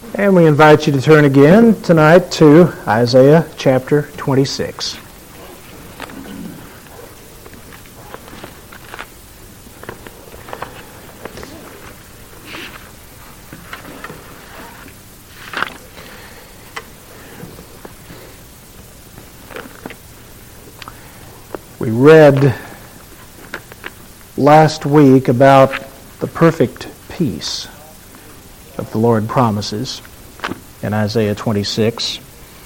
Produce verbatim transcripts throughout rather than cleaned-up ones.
And we invite you to turn again tonight to Isaiah chapter twenty-six. We read last week about the perfect peace that the Lord promises in Isaiah twenty-six.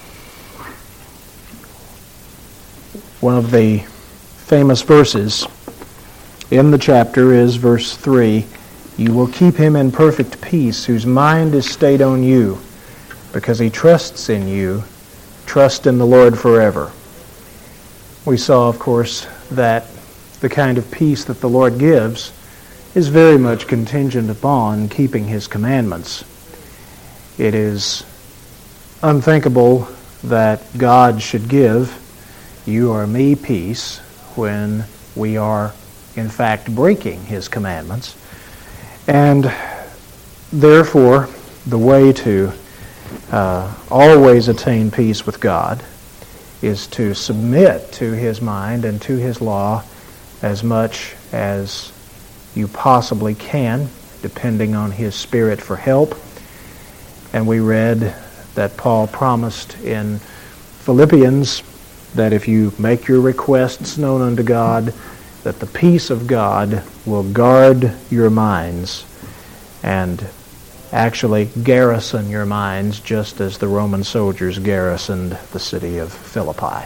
One of the famous verses in the chapter is verse three. You will keep him in perfect peace whose mind is stayed on you, because he trusts in you. Trust in the Lord forever. We saw, of course, that the kind of peace that the Lord gives is very much contingent upon keeping his commandments. It is unthinkable that God should give you or me peace when we are, in fact, breaking his commandments. And therefore, the way to uh, always attain peace with God is to submit to his mind and to his law as much as you possibly can, depending on his Spirit for help. And we read that Paul promised in Philippians that if you make your requests known unto God, that the peace of God will guard your minds and actually garrison your minds just as the Roman soldiers garrisoned the city of Philippi.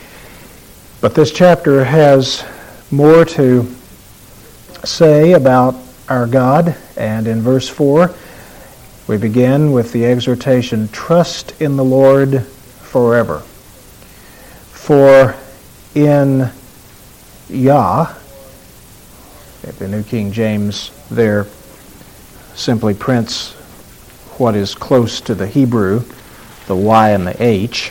But this chapter has more to say about our God, and in verse four we begin with the exhortation, trust in the Lord forever. For in Yah, the New King James there simply prints what is close to the Hebrew, the Y and the H.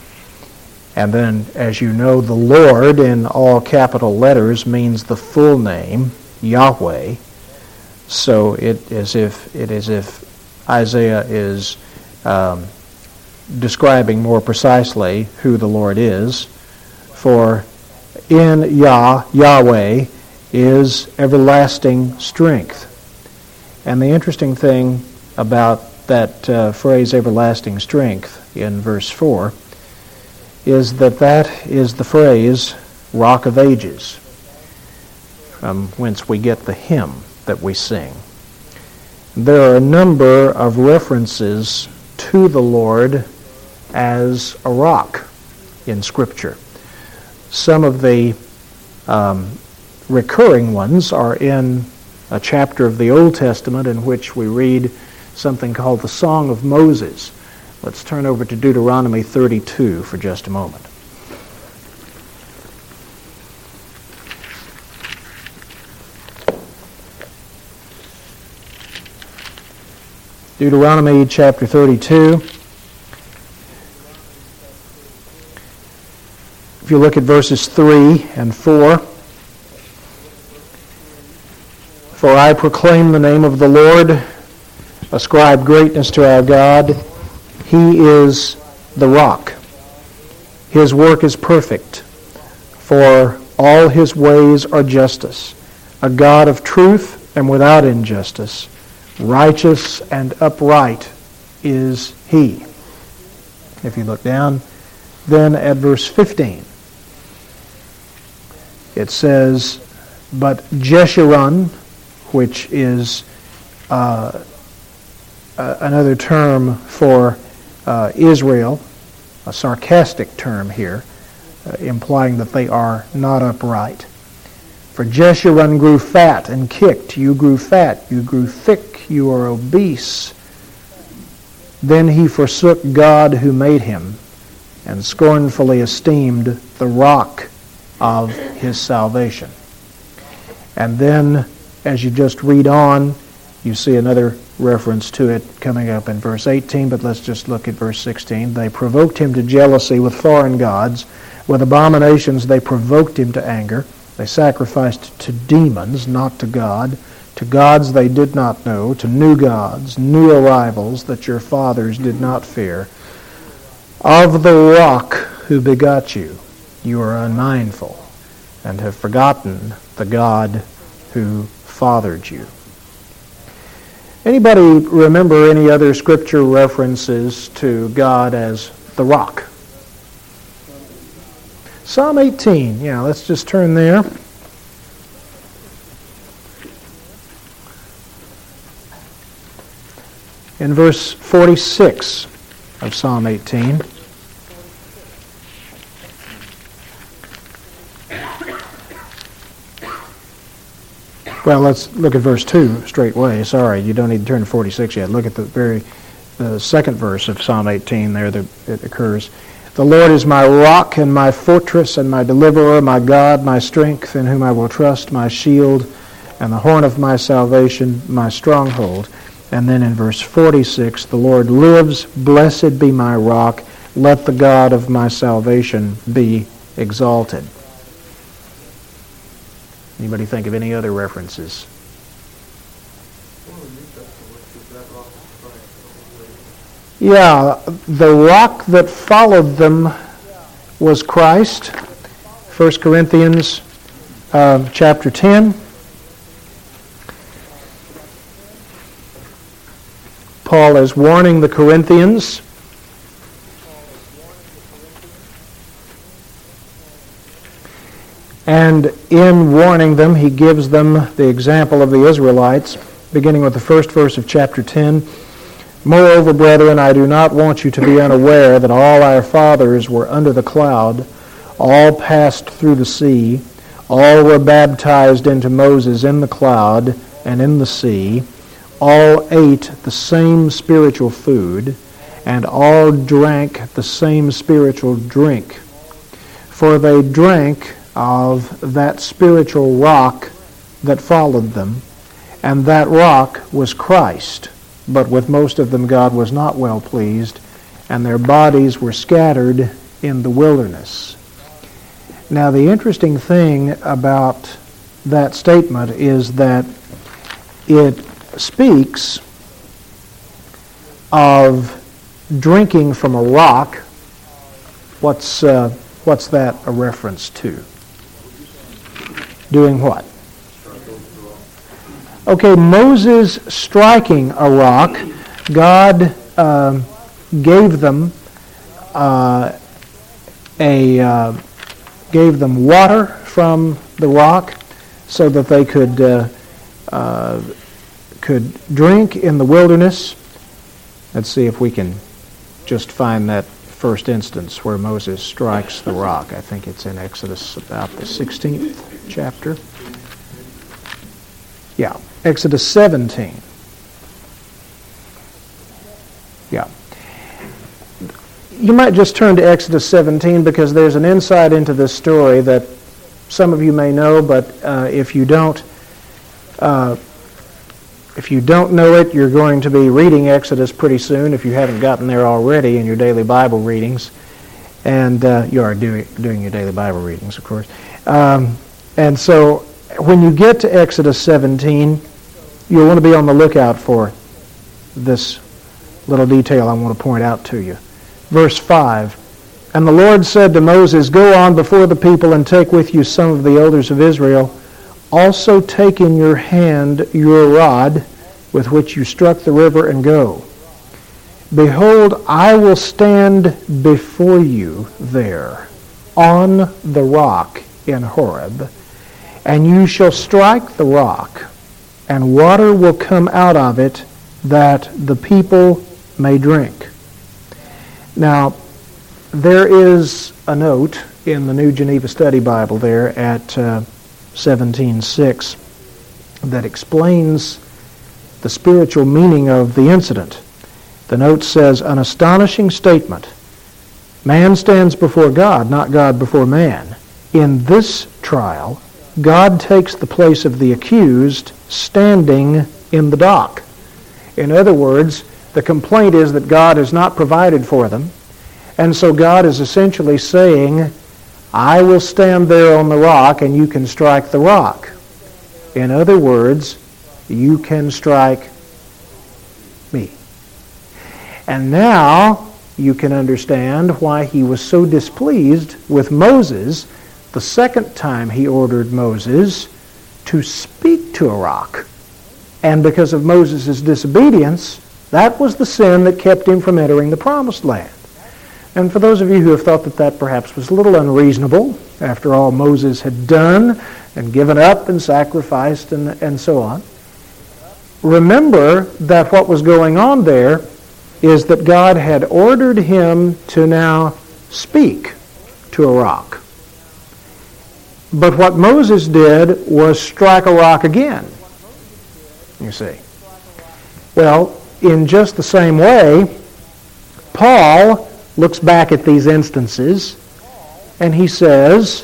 And then, as you know, the Lord in all capital letters means the full name, Yahweh. So it is if it is if Isaiah is um, describing more precisely who the Lord is. For in Yah, Yahweh, is everlasting strength. And the interesting thing about that uh, phrase, everlasting strength, in verse four, is that that is the phrase, Rock of Ages, from whence we get the hymn that we sing. There are a number of references to the Lord as a rock in Scripture. Some of the um, recurring ones are in a chapter of the Old Testament in which we read something called the Song of Moses. Let's turn over to Deuteronomy thirty-two for just a moment. Deuteronomy chapter thirty-two. If you look at verses three and four. For I proclaim the name of the Lord, ascribe greatness to our God. He is the rock. His work is perfect, for all his ways are justice. A God of truth and without injustice. Righteous and upright is he. If you look down then at verse fifteen, it says, but Jeshurun, which is uh, uh, another term for uh, Israel, a sarcastic term here, uh, implying that they are not upright. For Jeshurun grew fat and kicked. You grew fat, you grew thick, you are obese. Then he forsook God who made him, and scornfully esteemed the rock of his salvation. And then, as you just read on, you see another reference to it coming up in verse eighteen, but let's just look at verse sixteen. They provoked him to jealousy with foreign gods. With abominations they provoked him to anger. They sacrificed to demons, not to God. to gods they did not know, to new gods, new arrivals that your fathers did not fear. Of the rock who begot you, you are unmindful, and have forgotten the God who fathered you. Anybody remember any other scripture references to God as the rock? Psalm eighteen, yeah, let's just turn there. In verse forty-six of Psalm eighteen. Well, let's look at verse two straightway. Sorry, you don't need to turn to forty-six yet. Look at the very the second verse of Psalm eighteen there that it occurs. The Lord is my rock and my fortress and my deliverer, my God, my strength, in whom I will trust, my shield and the horn of my salvation, my stronghold. And then in verse forty-six, the Lord lives, blessed be my rock, let the God of my salvation be exalted. Anybody think of any other references? Yeah, the rock that followed them was Christ. First Corinthians uh, chapter ten. Paul is warning the Corinthians. And in warning them, he gives them the example of the Israelites, beginning with the first verse of chapter ten. Moreover, brethren, I do not want you to be unaware that all our fathers were under the cloud, all passed through the sea, all were baptized into Moses in the cloud and in the sea, all ate the same spiritual food, and all drank the same spiritual drink. For they drank of that spiritual rock that followed them, and that rock was Christ. But with most of them God was not well pleased, and their bodies were scattered in the wilderness. Now the interesting thing about that statement is that it speaks of drinking from a rock. What's uh, what's that a reference to? Doing what? Okay, Moses striking a rock. God uh, gave them uh, a uh, gave them water from the rock so that they could uh, uh, could drink in the wilderness. Let's see if we can just find that first instance where Moses strikes the rock. I think it's in Exodus about the sixteenth chapter. Yeah, Exodus seventeen. Yeah. You might just turn to Exodus seventeen because there's an insight into this story that some of you may know, but uh, if you don't, uh, if you don't know it, you're going to be reading Exodus pretty soon if you haven't gotten there already in your daily Bible readings. And uh, you are doing, doing your daily Bible readings, of course. Um, and so when you get to Exodus seventeen, you'll want to be on the lookout for this little detail I want to point out to you. Verse five, And the Lord said to Moses, Go on before the people and take with you some of the elders of Israel. Also take in your hand your rod with which you struck the river, and go. Behold, I will stand before you there on the rock in Horeb, and you shall strike the rock, and water will come out of it, that the people may drink. Now, there is a note in the New Geneva Study Bible there at uh, seventeen six that explains the spiritual meaning of the incident. The note says, an astonishing statement. Man stands before God, not God before man. In this trial, God takes the place of the accused standing in the dock. In other words, the complaint is that God has not provided for them, and so God is essentially saying, I will stand there on the rock and you can strike the rock. In other words, you can strike me. And now you can understand why he was so displeased with Moses the second time he ordered Moses to speak to a rock. And because of Moses' disobedience, that was the sin that kept him from entering the promised land. And for those of you who have thought that that perhaps was a little unreasonable, after all Moses had done and given up and sacrificed and, and so on, remember that what was going on there is that God had ordered him to now speak to a rock. But what Moses did was strike a rock again, you see. Well, in just the same way, Paul looks back at these instances and he says,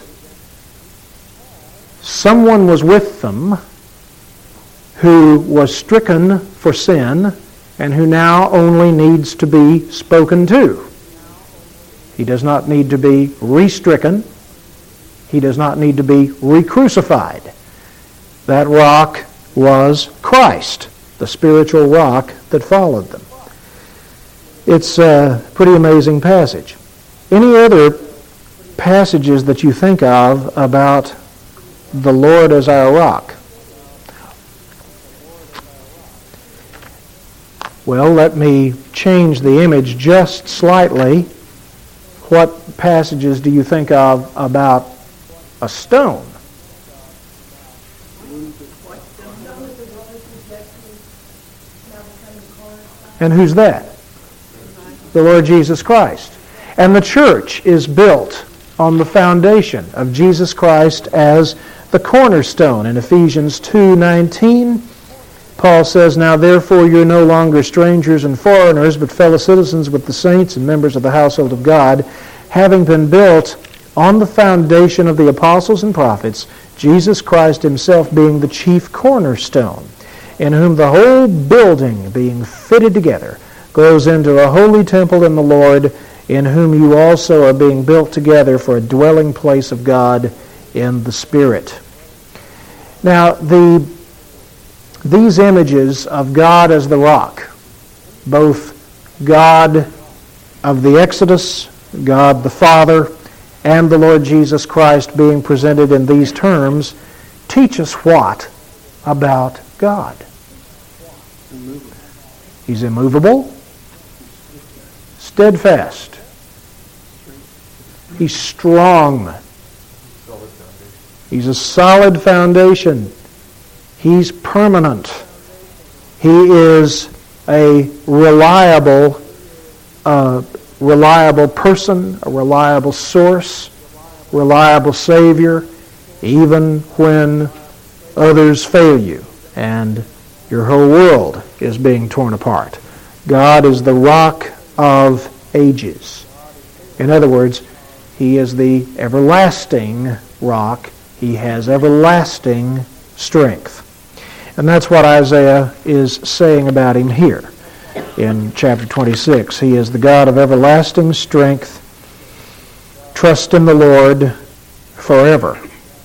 someone was with them who was stricken for sin and who now only needs to be spoken to. He does not need to be re-stricken. He does not need to be re-crucified. That rock was Christ, the spiritual rock that followed them. It's a pretty amazing passage. Any other passages that you think of about the Lord as our rock? Well, let me change the image just slightly. What passages do you think of about a stone? And who's that? The Lord Jesus Christ. And the church is built on the foundation of Jesus Christ as the cornerstone. In Ephesians two nineteen, Paul says, now therefore you're no longer strangers and foreigners, but fellow citizens with the saints and members of the household of God, having been built on the foundation of the apostles and prophets, Jesus Christ himself being the chief cornerstone, in whom the whole building being fitted together grows into a holy temple in the Lord, in whom you also are being built together for a dwelling place of God in the Spirit. Now, the these images of God as the rock, both God of the Exodus, God the Father, and the Lord Jesus Christ being presented in these terms, teach us what about God? He's immovable, steadfast. He's strong. He's a solid foundation. He's permanent. He is a reliable, uh, reliable person, a reliable source, reliable Savior, even when others fail you and your whole world is being torn apart. God is the rock of ages. In other words, He is the everlasting rock. He has everlasting strength. And that's what Isaiah is saying about Him here in chapter twenty-six. He is the God of everlasting strength. Trust in the Lord forever.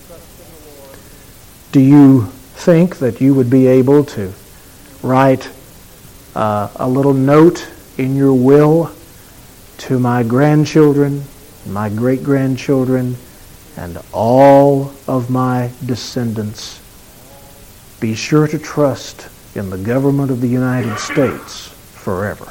Do you think that you would be able to write uh, a little note in your will to my grandchildren, my great-grandchildren, and all of my descendants? Be sure to trust in the government of the United States forever.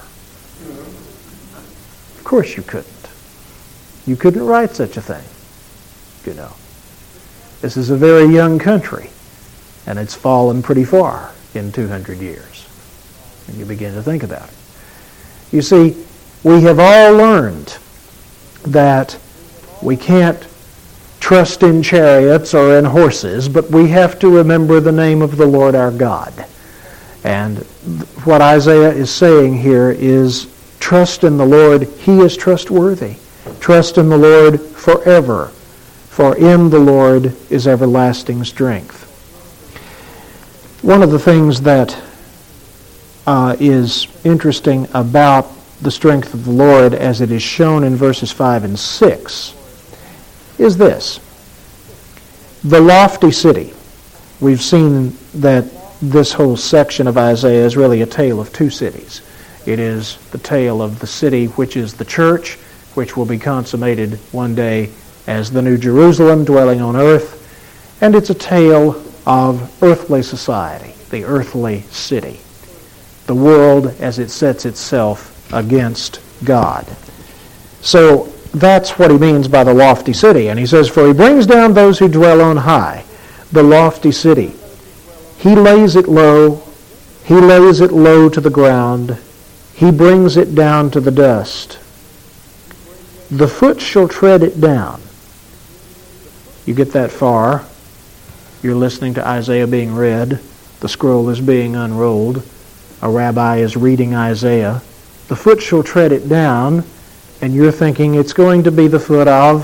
Of course you couldn't. You couldn't write such a thing, you know. This is a very young country, and it's fallen pretty far in two hundred years. And you begin to think about it. You see, we have all learned that we can't trust in chariots or in horses, but we have to remember the name of the Lord our God. And what Isaiah is saying here is, trust in the Lord. He is trustworthy. Trust in the Lord forever, for in the Lord is everlasting strength. One of the things that uh, is interesting about the strength of the Lord as it is shown in verses five and six is this. The lofty city. We've seen that this whole section of Isaiah is really a tale of two cities. It is the tale of the city which is the church, which will be consummated one day as the New Jerusalem dwelling on earth, and it's a tale of earthly society, the earthly city, the world as it sets itself against God. So that's what he means by the lofty city. And he says, for he brings down those who dwell on high, the lofty city. He lays it low, he lays it low to the ground, he brings it down to the dust. The foot shall tread it down. You get that far, you're listening to Isaiah being read, the scroll is being unrolled, a rabbi is reading Isaiah. The foot shall tread it down, and you're thinking it's going to be the foot of...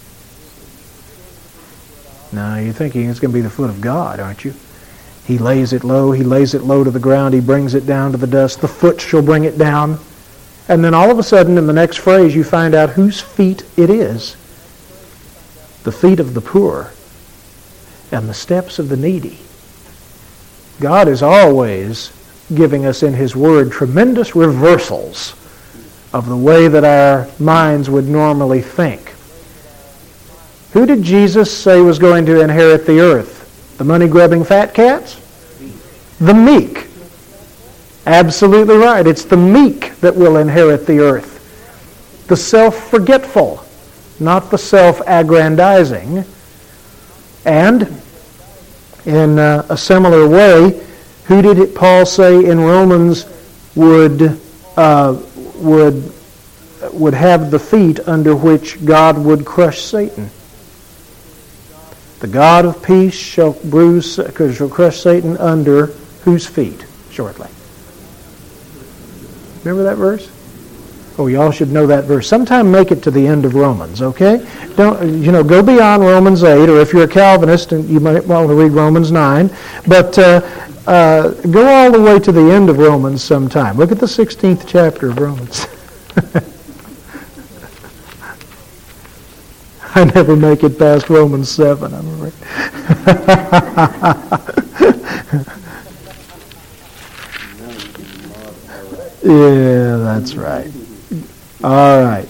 No, you're thinking it's going to be the foot of God, aren't you? He lays it low, he lays it low to the ground, he brings it down to the dust, the foot shall bring it down. And then all of a sudden, in the next phrase, you find out whose feet it is. The feet of the poor and the steps of the needy. God is always giving us in His Word tremendous reversals of the way that our minds would normally think. Who did Jesus say was going to inherit the earth? The money-grubbing fat cats? The meek. Absolutely right. It's the meek that will inherit the earth. The self-forgetful, not the self-aggrandizing. And in uh, a similar way, who did it, Paul say in Romans would uh, would would have the feet under which God would crush Satan? The God of peace shall bruise, shall crush Satan under whose feet? Shortly. Remember that verse? Oh, y'all should know that verse. Sometime make it to the end of Romans, okay? Don't, you know, go beyond Romans eight, or if you're a Calvinist, and you might want to read Romans nine, but uh, uh, go all the way to the end of Romans sometime. Look at the sixteenth chapter of Romans. I never make it past Romans seven, I'm afraid. Yeah, that's right. All right.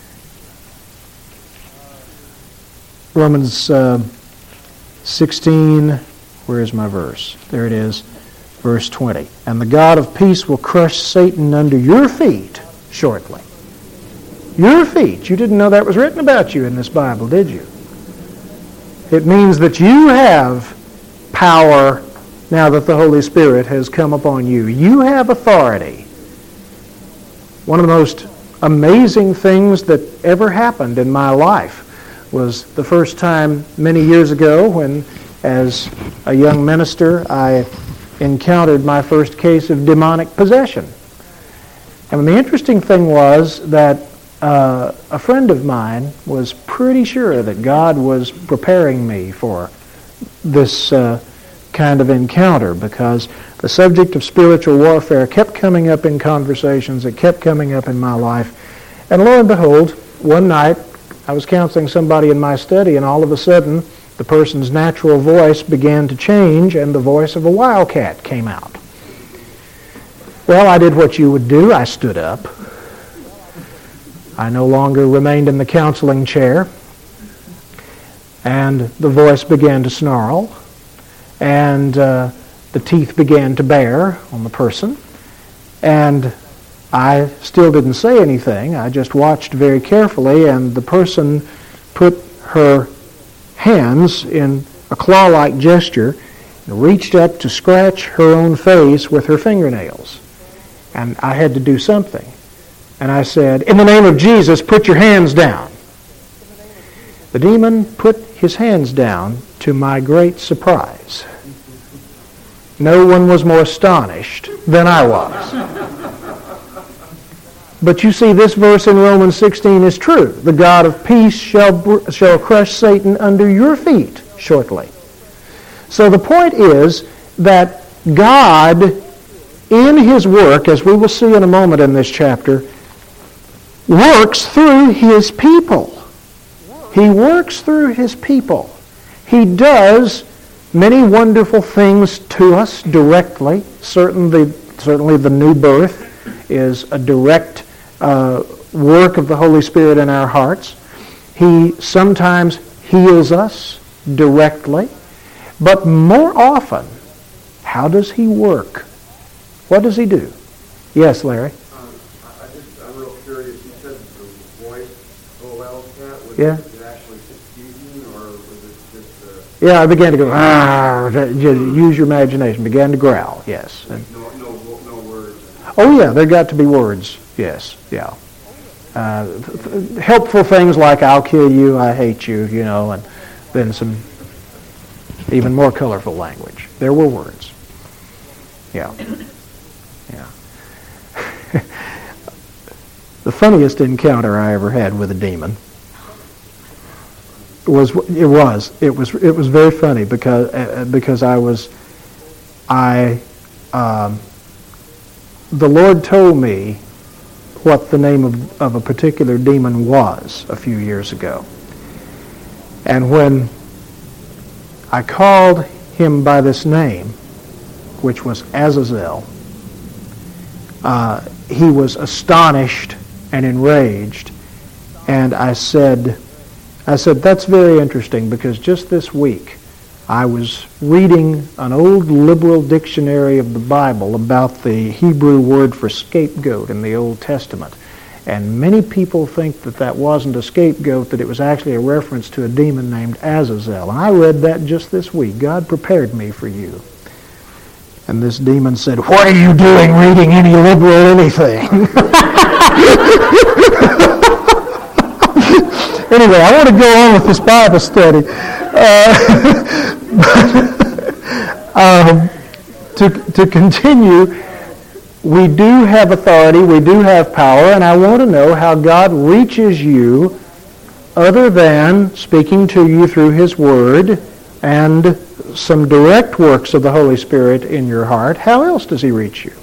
Romans uh, sixteen, where is my verse? There it is, verse twenty. And the God of peace will crush Satan under your feet shortly. Your feet. You didn't know that was written about you in this Bible, did you? It means that you have power now that the Holy Spirit has come upon you. You have authority. One of the most amazing things that ever happened in my life was the first time many years ago when, as a young minister, I encountered my first case of demonic possession. And the interesting thing was that uh, a friend of mine was pretty sure that God was preparing me for this uh, kind of encounter, because the subject of spiritual warfare kept coming up in conversations. It kept coming up in my life. And lo and behold, one night I was counseling somebody in my study, and all of a sudden the person's natural voice began to change, and the voice of a wildcat came out. Well, I did what you would do. I stood up. I no longer remained in the counseling chair, and the voice began to snarl, and uh, the teeth began to bear on the person, and I still didn't say anything. I just watched very carefully, and the person put her hands in a claw-like gesture and reached up to scratch her own face with her fingernails. And I had to do something. And I said, "In the name of Jesus, put your hands down." The demon put his hands down, to my great surprise. No one was more astonished than I was. But you see, this verse in Romans sixteen is true. The God of peace shall, shall crush Satan under your feet shortly. So the point is that God, in His work, as we will see in a moment in this chapter, works through His people. He works through His people. He does many wonderful things to us directly. Certainly, certainly the new birth is a direct uh, work of the Holy Spirit in our hearts. He sometimes heals us directly. But more often, how does he work? What does he do? Yes, Larry? Um, I just, I'm real curious. You said the voice allows that. Was Yeah. it actually speaking, or was it just... Uh, Yeah, I began to go, ah, use your imagination. Began to growl, yes. And, no, no, no words? oh, yeah, there got to be words, yes, yeah. Uh, th- th- helpful things like, I'll kill you, I hate you, you know, and then some even more colorful language. There were words. Yeah. Yeah. The funniest encounter I ever had with a demon was it was it was it was very funny because uh, because I was I um, the Lord told me what the name of, of a particular demon was a few years ago, and when I called him by this name, which was Azazel, uh, he was astonished and enraged, and I said, I said, that's very interesting because just this week I was reading an old liberal dictionary of the Bible about the Hebrew word for scapegoat in the Old Testament. And many people think that that wasn't a scapegoat, that it was actually a reference to a demon named Azazel. And I read that just this week. God prepared me for you. And this demon said, what are you doing reading any liberal anything? Anyway, I want to go on with this Bible study. Uh, um, to, to continue, we do have authority, we do have power, and I want to know how God reaches you other than speaking to you through His Word and some direct works of the Holy Spirit in your heart. How else does He reach you?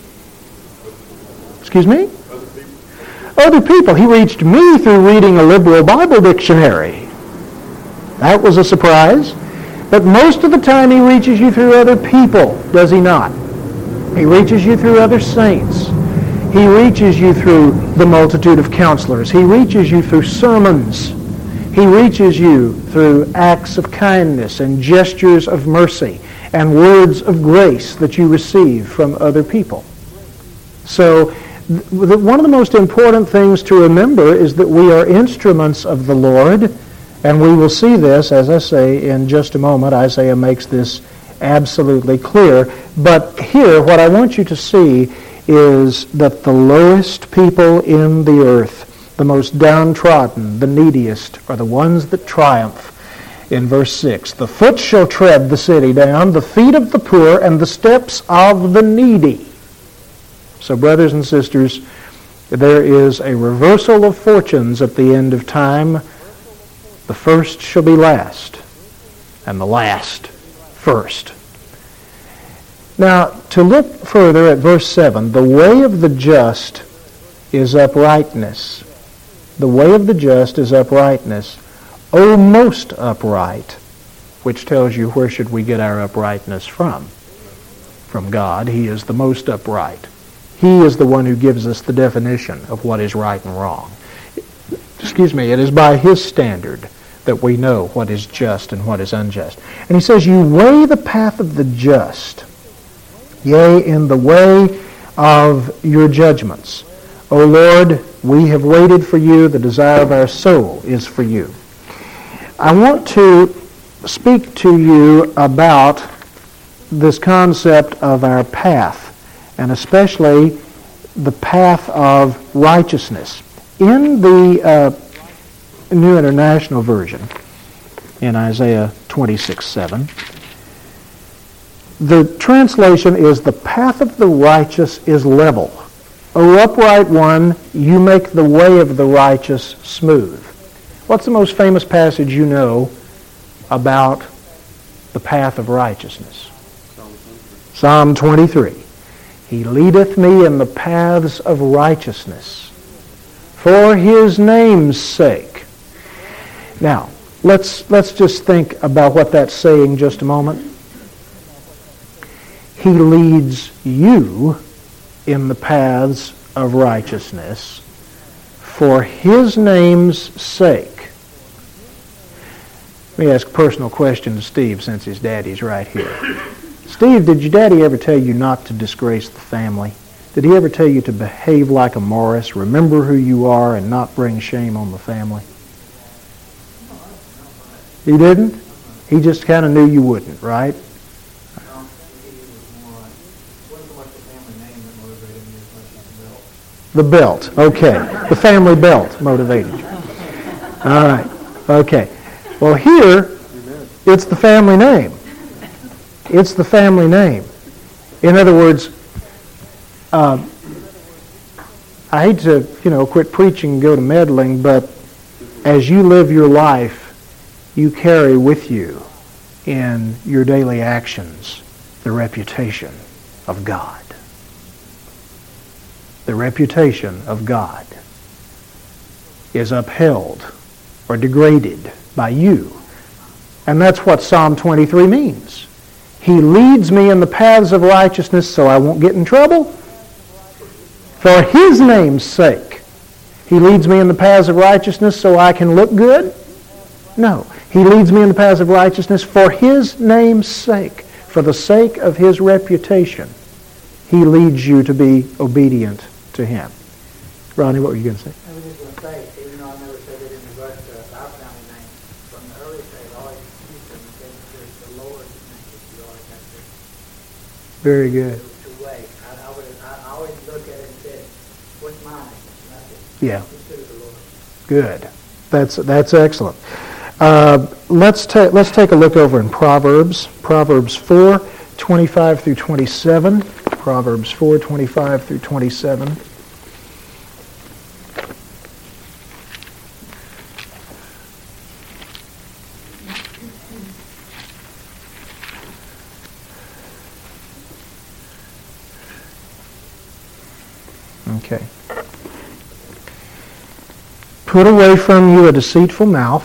Excuse me? Other people. Other people. He reached me through reading a liberal Bible dictionary. That was a surprise. But most of the time He reaches you through other people, does He not? He reaches you through other saints. He reaches you through the multitude of counselors. He reaches you through sermons. He reaches you through acts of kindness and gestures of mercy and words of grace that you receive from other people. So th- one of the most important things to remember is that we are instruments of the Lord, and we will see this, as I say, in just a moment. Isaiah makes this absolutely clear. But here, what I want you to see is that the lowest people in the earth, the most downtrodden, the neediest, are the ones that triumph. In verse six, the foot shall tread the city down, the feet of the poor, and the steps of the needy. So, brothers and sisters, there is a reversal of fortunes at the end of time. The first shall be last, and the last first. Now, to look further at verse seven, the way of the just is uprightness. The way of the just is uprightness. O most upright, which tells you where should we get our uprightness from? From God. He is the most upright. He is the one who gives us the definition of what is right and wrong. Excuse me, it is by His standard that we know what is just and what is unjust. And He says, you weigh the path of the just, yea, in the way of your judgments. O Lord, we have waited for you. The desire of our soul is for you. I want to speak to you about this concept of our path, and especially the path of righteousness. In the uh, New International Version, in Isaiah twenty-six seven, the translation is, the path of the righteous is level. O upright one, you make the way of the righteous smooth. What's the most famous passage you know about the path of righteousness? Psalm twenty-three. He leadeth me in the paths of righteousness for His name's sake. Now, let's let's just think about what that's saying just a moment. He leads you in the paths of righteousness for His name's sake. Let me ask a personal question to Steve since his daddy's right here. Steve, did your daddy ever tell you not to disgrace the family? Did he ever tell you to behave like a Morris, remember who you are, and not bring shame on the family? He didn't? He just kind of knew you wouldn't, right? The belt, okay. The family belt motivated you. All right, okay. Well, here, it's the family name. It's the family name. In other words, uh, I hate to, you know, quit preaching and go to meddling, but as you live your life, you carry with you in your daily actions the reputation of God. The reputation of God is upheld or degraded by you. And that's what Psalm twenty-three means. He leads me in the paths of righteousness so I won't get in trouble. For His name's sake. He leads me in the paths of righteousness so I can look good? No. He leads me in the paths of righteousness for His name's sake. For the sake of His reputation. He leads you to be obedient to Him. Ronnie, what were you going to say? I was just going to say, even though I never said it in regards to our family name, from the early days, I always used to say there's the Lord's name that you always have to, Very good. to, to weigh. I, I, would, I always look at it and say, what's my name? Nothing. Yeah. Consider the Lord. Good. That's that's excellent. Uh, let's take let's take a look over in Proverbs. Proverbs four, twenty-five through twenty-seven. Proverbs four, twenty-five through twenty-seven. Okay. Put away from you a deceitful mouth,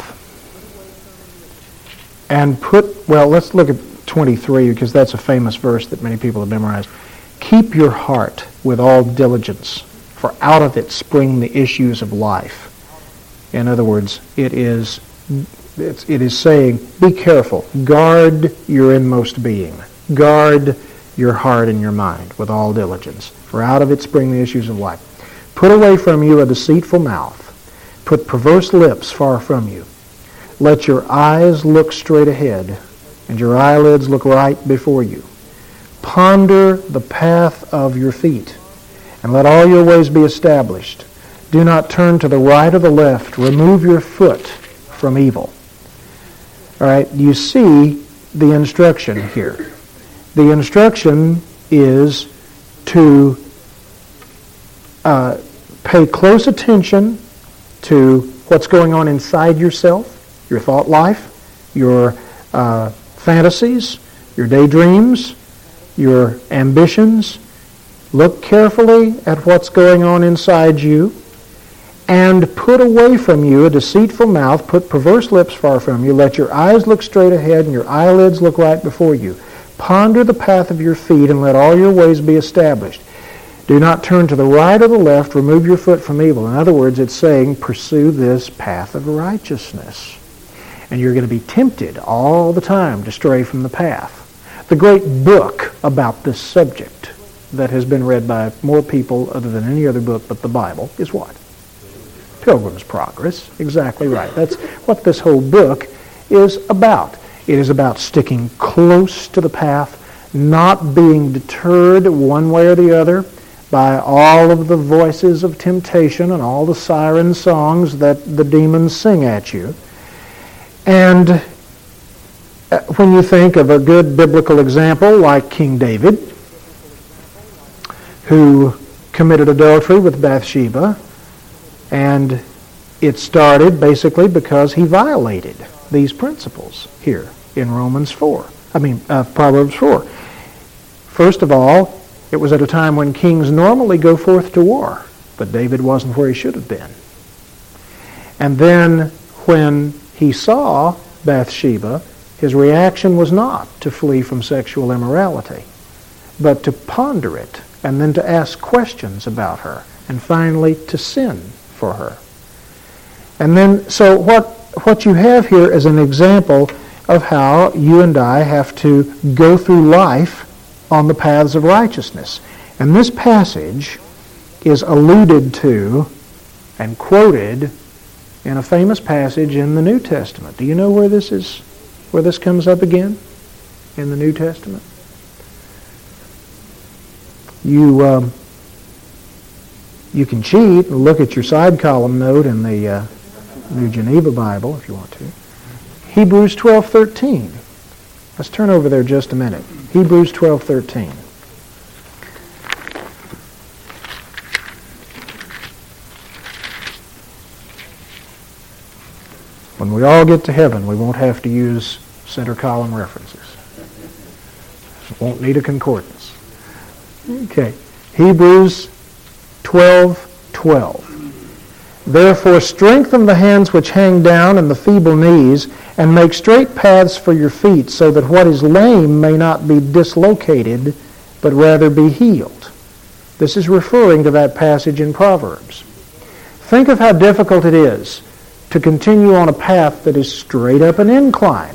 and put, well, let's look at twenty-three, because that's a famous verse that many people have memorized. Keep your heart with all diligence, for out of it spring the issues of life. In other words, it is, it's, it is saying, be careful, guard your inmost being, guard your heart and your mind with all diligence, for out of it spring the issues of life. Put away from you a deceitful mouth, put perverse lips far from you. Let your eyes look straight ahead, and your eyelids look right before you. Ponder the path of your feet, and let all your ways be established. Do not turn to the right or the left. Remove your foot from evil. All right, you see the instruction here. The instruction is to uh, pay close attention to what's going on inside yourself, your thought life, your uh, fantasies, your daydreams, your ambitions. Look carefully at what's going on inside you, and put away from you a deceitful mouth, put perverse lips far from you. Let your eyes look straight ahead and your eyelids look right before you. Ponder the path of your feet, and let all your ways be established. Do not turn to the right or the left. Remove your foot from evil. In other words, it's saying, pursue this path of righteousness. And you're going to be tempted all the time to stray from the path. The great book about this subject that has been read by more people other than any other book but the Bible is what? Pilgrim's Progress. Exactly right. That's what this whole book is about. It is about sticking close to the path, not being deterred one way or the other by all of the voices of temptation and all the siren songs that the demons sing at you. And when you think of a good biblical example like King David, who committed adultery with Bathsheba, and it started basically because he violated these principles here in Romans four. I mean, uh, Proverbs four. First of all, it was at a time when kings normally go forth to war, but David wasn't where he should have been. And then when he saw Bathsheba, his reaction was not to flee from sexual immorality, but to ponder it, and then to ask questions about her, and finally to sin for her. And then, so what, what you have here is an example of how you and I have to go through life on the paths of righteousness. And this passage is alluded to and quoted in a famous passage in the New Testament. Do you know where this is, where this comes up again in the New Testament? You um, you can cheat and look at your side column note in the uh, New Geneva Bible if you want to. Hebrews twelve thirteen. Let's turn over there just a minute. Hebrews twelve thirteen. When we all get to heaven, we won't have to use center column references. Won't need a concordance. Okay. Hebrews twelve twelve. Therefore strengthen the hands which hang down and the feeble knees, and make straight paths for your feet, so that what is lame may not be dislocated, but rather be healed. This is referring to that passage in Proverbs. Think of how difficult it is to continue on a path that is straight up an incline.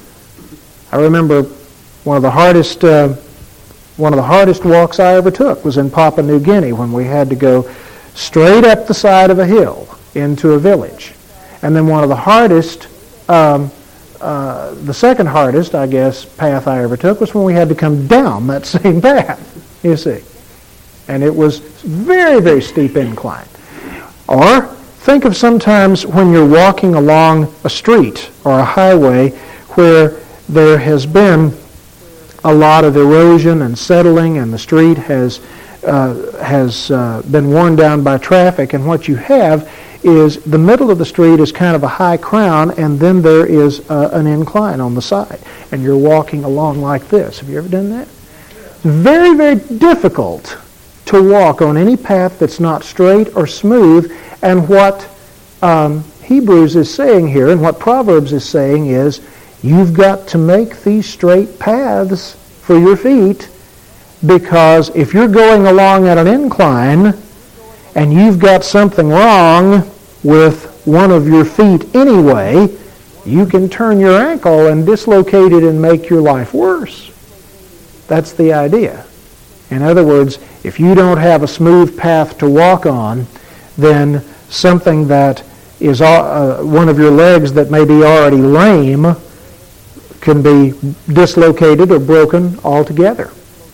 I remember one of the hardest uh, one of the hardest walks I ever took was in Papua New Guinea, when we had to go straight up the side of a hill into a village. And then one of the hardest, um, uh, the second hardest, I guess, path I ever took was when we had to come down that same path, you see. And it was very, very steep incline. Or think of sometimes when you're walking along a street or a highway where there has been a lot of erosion and settling, and the street has uh, has uh, been worn down by traffic, and what you have is the middle of the street is kind of a high crown, and then there is uh, an incline on the side, and you're walking along like this. Have you ever done that? Very, very difficult to walk on any path that's not straight or smooth, and what um, Hebrews is saying here, and what Proverbs is saying is, you've got to make these straight paths for your feet, because if you're going along at an incline and you've got something wrong with one of your feet anyway, you can turn your ankle and dislocate it and make your life worse. That's the idea. In other words, if you don't have a smooth path to walk on, then something that is uh, one of your legs that may be already lame can be dislocated or broken altogether.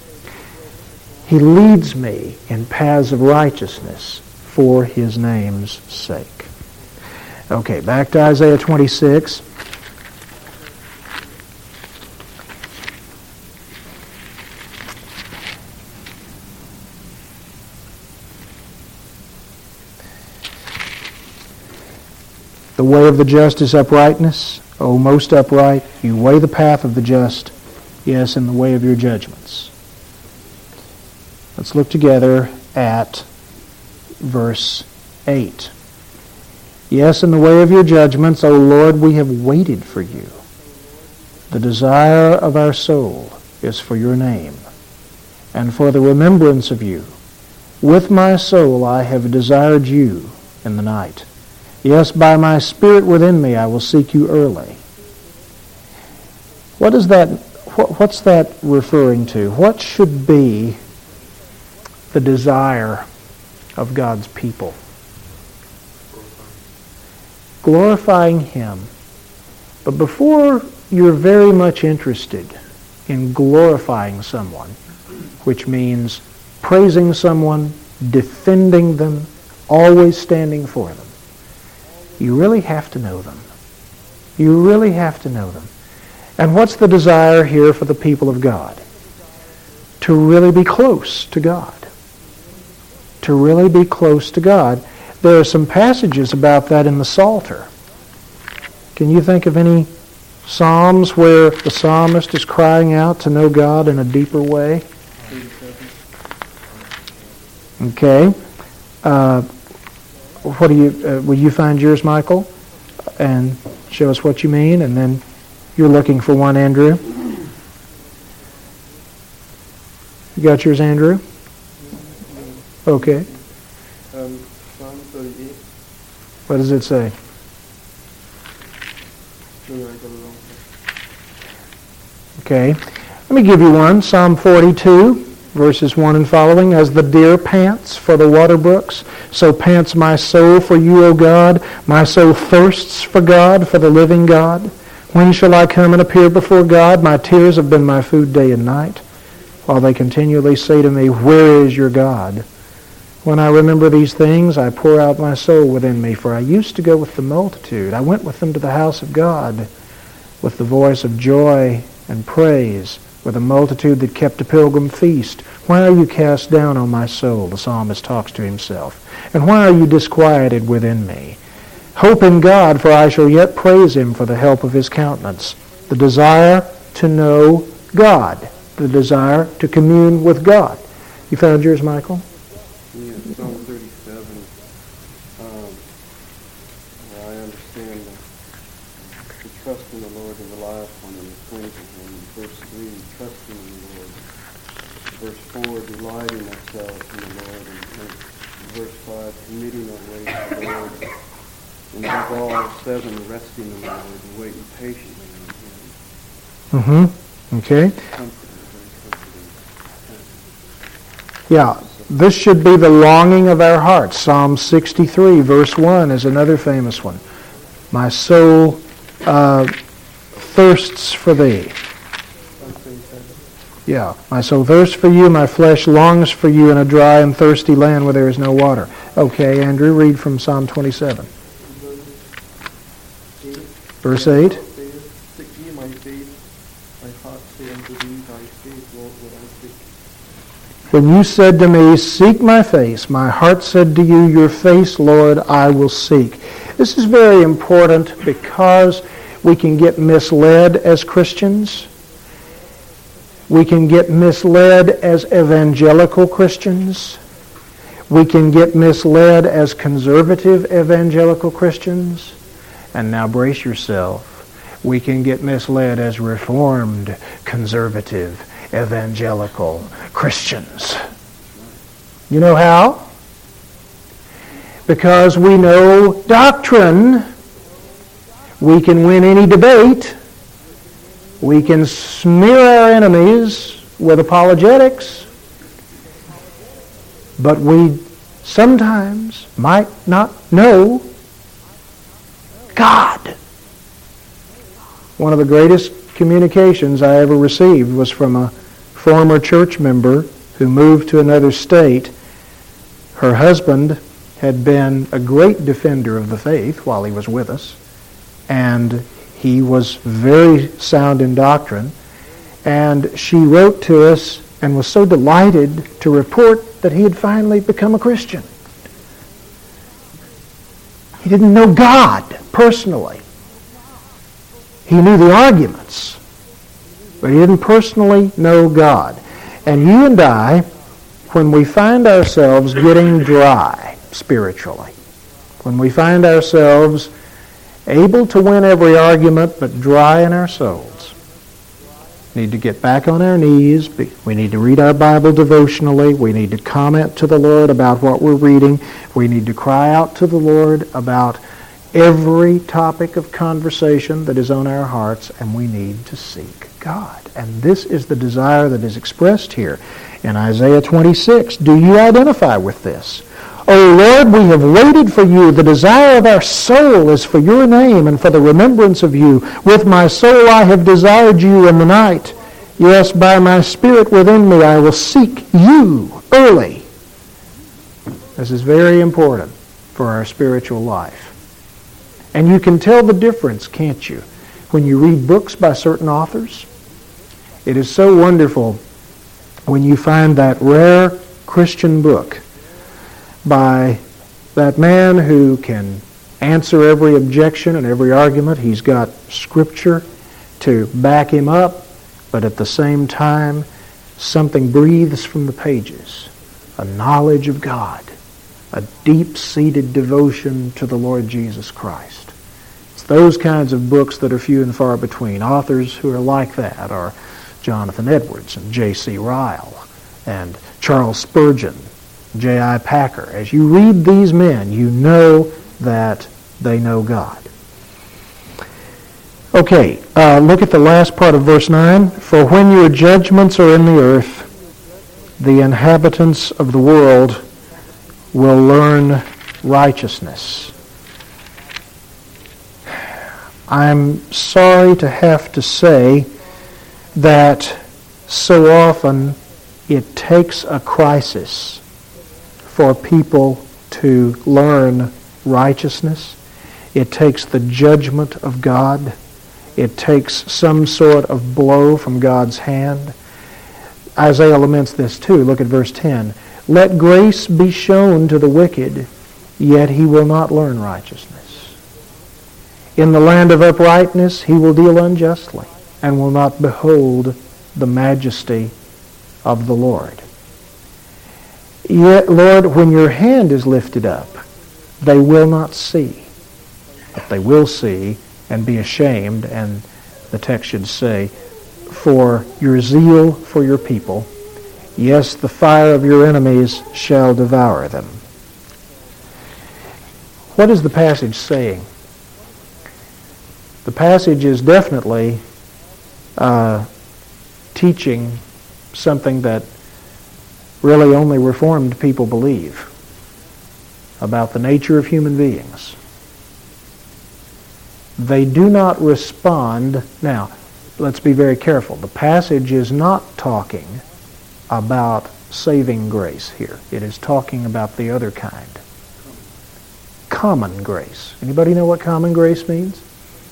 He leads me in paths of righteousness for His name's sake. Okay, back to Isaiah twenty-six. The way of the just is uprightness. O most upright, you weigh the path of the just, yes, in the way of your judgments. Let's look together at verse eight. Yes, in the way of your judgments, O Lord, we have waited for you. The desire of our soul is for your name, and for the remembrance of you. With my soul I have desired you in the night. Yes, by my spirit within me I will seek you early. What is that? What's that referring to? What should be the desire of God's people? Glorifying Him. But before you're very much interested in glorifying someone, which means praising someone, defending them, always standing for them, you really have to know them. You really have to know them. And what's the desire here for the people of God? To really be close to God. To really be close to God. There are some passages about that in the Psalter. Can you think of any psalms where the psalmist is crying out to know God in a deeper way? Okay. Uh, what do you? Uh, will you find yours, Michael, and show us what you mean? And then you're looking for one, Andrew. You got yours, Andrew? Okay. Um, Psalm thirty-eight. What does it say? No, I got it wrong. Okay. Let me give you one. Psalm forty-two, verses one and following. As the deer pants for the water brooks, so pants my soul for you, O God. My soul thirsts for God, for the living God. When shall I come and appear before God? My tears have been my food day and night, while they continually say to me, where is your God? When I remember these things, I pour out my soul within me, for I used to go with the multitude. I went with them to the house of God with the voice of joy and praise, with a multitude that kept a pilgrim feast. Why are you cast down, O my soul? The psalmist talks to himself. And why are you disquieted within me? Hope in God, for I shall yet praise him for the help of his countenance. The desire to know God. The desire to commune with God. You found yours, Michael? Yeah, Psalm thirty-seven. Um, well, I understand uh, to trust in the Lord and rely upon him and cling to him. Verse three, trusting in the Lord. Verse four, delighting ourselves in the Lord. And, and verse five, committing our way to the Lord. And above all, seven, resting in the Lord and waiting patiently on him. Mm-hmm. Okay. Comforting, very comforting. Yeah. This should be the longing of our hearts. Psalm sixty-three, verse one is another famous one. My soul uh, thirsts for thee. Yeah, my soul thirsts for you, my flesh longs for you in a dry and thirsty land where there is no water. Okay, Andrew, read from Psalm twenty-seven. Verse eight. Seek ye my face, my heart say unto thee, thy face, Lord, will I seek. When you said to me, seek my face, my heart said to you, your face, Lord, I will seek. This is very important because we can get misled as Christians. We can get misled as evangelical Christians. We can get misled as conservative evangelical Christians. And now brace yourself. We can get misled as reformed, conservative, evangelical Christians. You know how? Because we know doctrine. We can win any debate. We can smear our enemies with apologetics. But we sometimes might not know God. One of the greatest communications I ever received was from a former church member who moved to another state. Her husband had been a great defender of the faith while he was with us, and he was very sound in doctrine. And she wrote to us and was so delighted to report that he had finally become a Christian. He didn't know God personally. He knew the arguments, but he didn't personally know God. And you and I, when we find ourselves getting dry spiritually, when we find ourselves able to win every argument but dry in our souls, need to get back on our knees. We need to read our Bible devotionally. We need to comment to the Lord about what we're reading. We need to cry out to the Lord about every topic of conversation that is on our hearts, and we need to seek God. And this is the desire that is expressed here in Isaiah twenty-six. Do you identify with this? O Lord, we have waited for you. The desire of our soul is for your name and for the remembrance of you. With my soul I have desired you in the night. Yes, by my spirit within me I will seek you early. This is very important for our spiritual life. And you can tell the difference, can't you, when you read books by certain authors? It is so wonderful when you find that rare Christian book by that man who can answer every objection and every argument. He's got Scripture to back him up, but at the same time, something breathes from the pages, a knowledge of God, a deep-seated devotion to the Lord Jesus Christ. It's those kinds of books that are few and far between. Authors who are like that are Jonathan Edwards and J C Ryle and Charles Spurgeon, J I Packer. As you read these men, you know that they know God. Okay, uh, look at the last part of verse nine. For when your judgments are in the earth, the inhabitants of the world will learn righteousness. I'm sorry to have to say that so often it takes a crisis for people to learn righteousness. It takes the judgment of God. It takes some sort of blow from God's hand. Isaiah laments this too. Look at verse ten. Let grace be shown to the wicked, yet he will not learn righteousness. In the land of uprightness he will deal unjustly, and will not behold the majesty of the Lord. Yet, Lord, when your hand is lifted up, they will not see. But they will see and be ashamed, and the text should say, for your zeal for your people, yes, the fire of your enemies shall devour them. What is the passage saying? The passage is definitely uh, teaching something that really only Reformed people believe about the nature of human beings. They do not respond. Now, let's be very careful. The passage is not talking about saving grace here. It is talking about the other kind. Common grace. Anybody know what common grace means?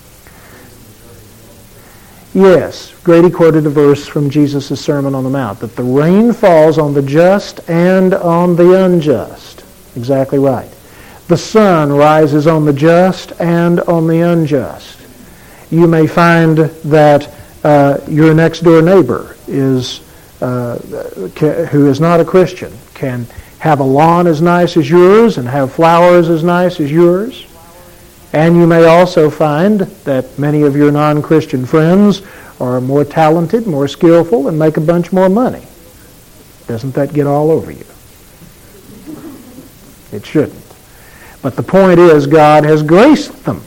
Yes, Grady quoted a verse from Jesus' Sermon on the Mount, that the rain falls on the just and on the unjust. Exactly right. The sun rises on the just and on the unjust. You may find that uh, your next door neighbor is uh, ca- who is not a Christian can have a lawn as nice as yours and have flowers as nice as yours. And you may also find that many of your non-Christian friends are more talented, more skillful, and make a bunch more money. Doesn't that get all over you? It shouldn't. But the point is, God has graced them.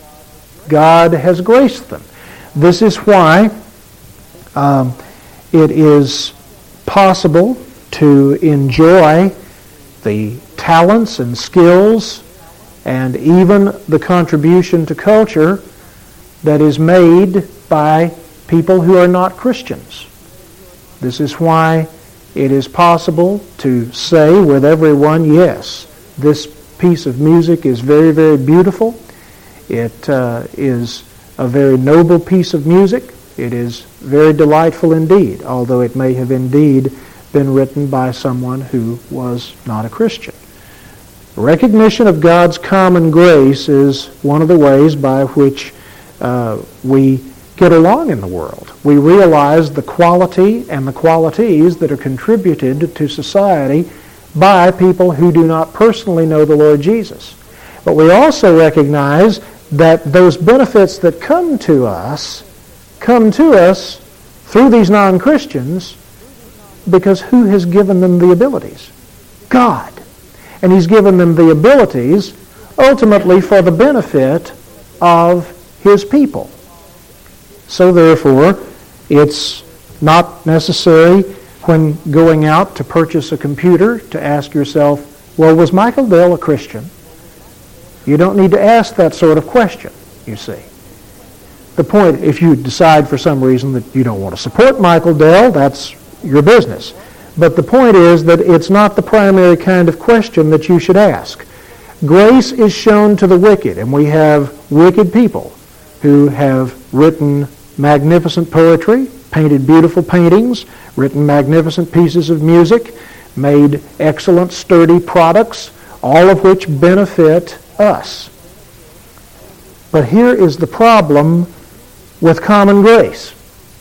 God has graced them. This is why um, it is possible to enjoy the talents and skills and even the contribution to culture that is made by people who are not Christians. This is why it is possible to say with everyone, yes, this piece of music is very, very beautiful. It uh, is a very noble piece of music. It is very delightful indeed, although it may have indeed been written by someone who was not a Christian. Recognition of God's common grace is one of the ways by which uh, we get along in the world. We realize the quality and the qualities that are contributed to society by people who do not personally know the Lord Jesus. But we also recognize that those benefits that come to us come to us through these non-Christians because who has given them the abilities? God. And He's given them the abilities ultimately for the benefit of His people. So therefore, it's not necessary when going out to purchase a computer to ask yourself, well, was Michael Dell a Christian? You don't need to ask that sort of question, you see. The point, if you decide for some reason that you don't want to support Michael Dell, that's your business. But the point is that it's not the primary kind of question that you should ask. Grace is shown to the wicked, and we have wicked people who have written magnificent poetry, painted beautiful paintings, written magnificent pieces of music, made excellent, sturdy products, all of which benefit us. But here is the problem with common grace.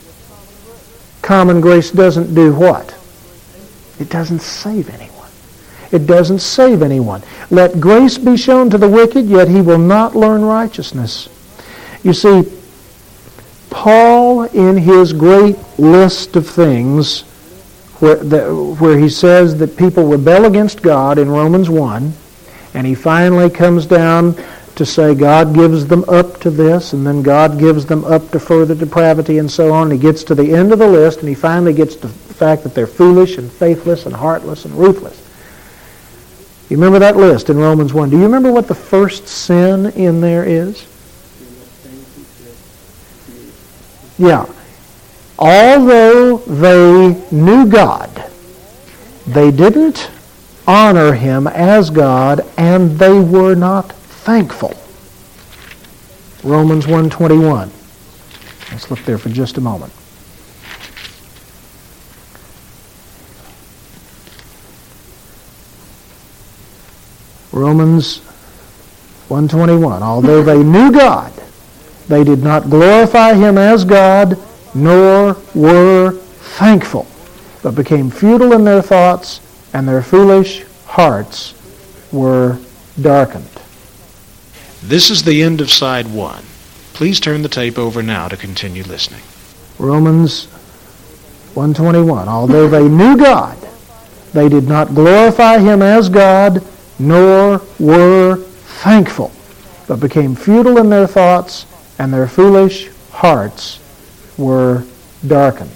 Common grace doesn't do what? It doesn't save anyone. It doesn't save anyone. Let grace be shown to the wicked, yet he will not learn righteousness. You see, Paul, in his great list of things where, the, where he says that people rebel against God in Romans one, and he finally comes down to say God gives them up to this, and then God gives them up to further depravity and so on. And he gets to the end of the list, and he finally gets to the fact that they're foolish and faithless and heartless and ruthless. You remember that list in Romans one. Do you remember what the first sin in there is? Yeah. Although they knew God, they didn't honor Him as God, and they were not thankful. Romans one twenty-one. Let's look there for just a moment. Romans one twenty-one. Although they knew God, they did not glorify Him as God, nor were thankful, but became futile in their thoughts, and their foolish hearts were darkened. This is the end of side one. Please turn the tape over now to continue listening. Romans one twenty-one. Although they knew God, they did not glorify Him as God, nor were thankful, but became futile in their thoughts, and their foolish hearts were darkened.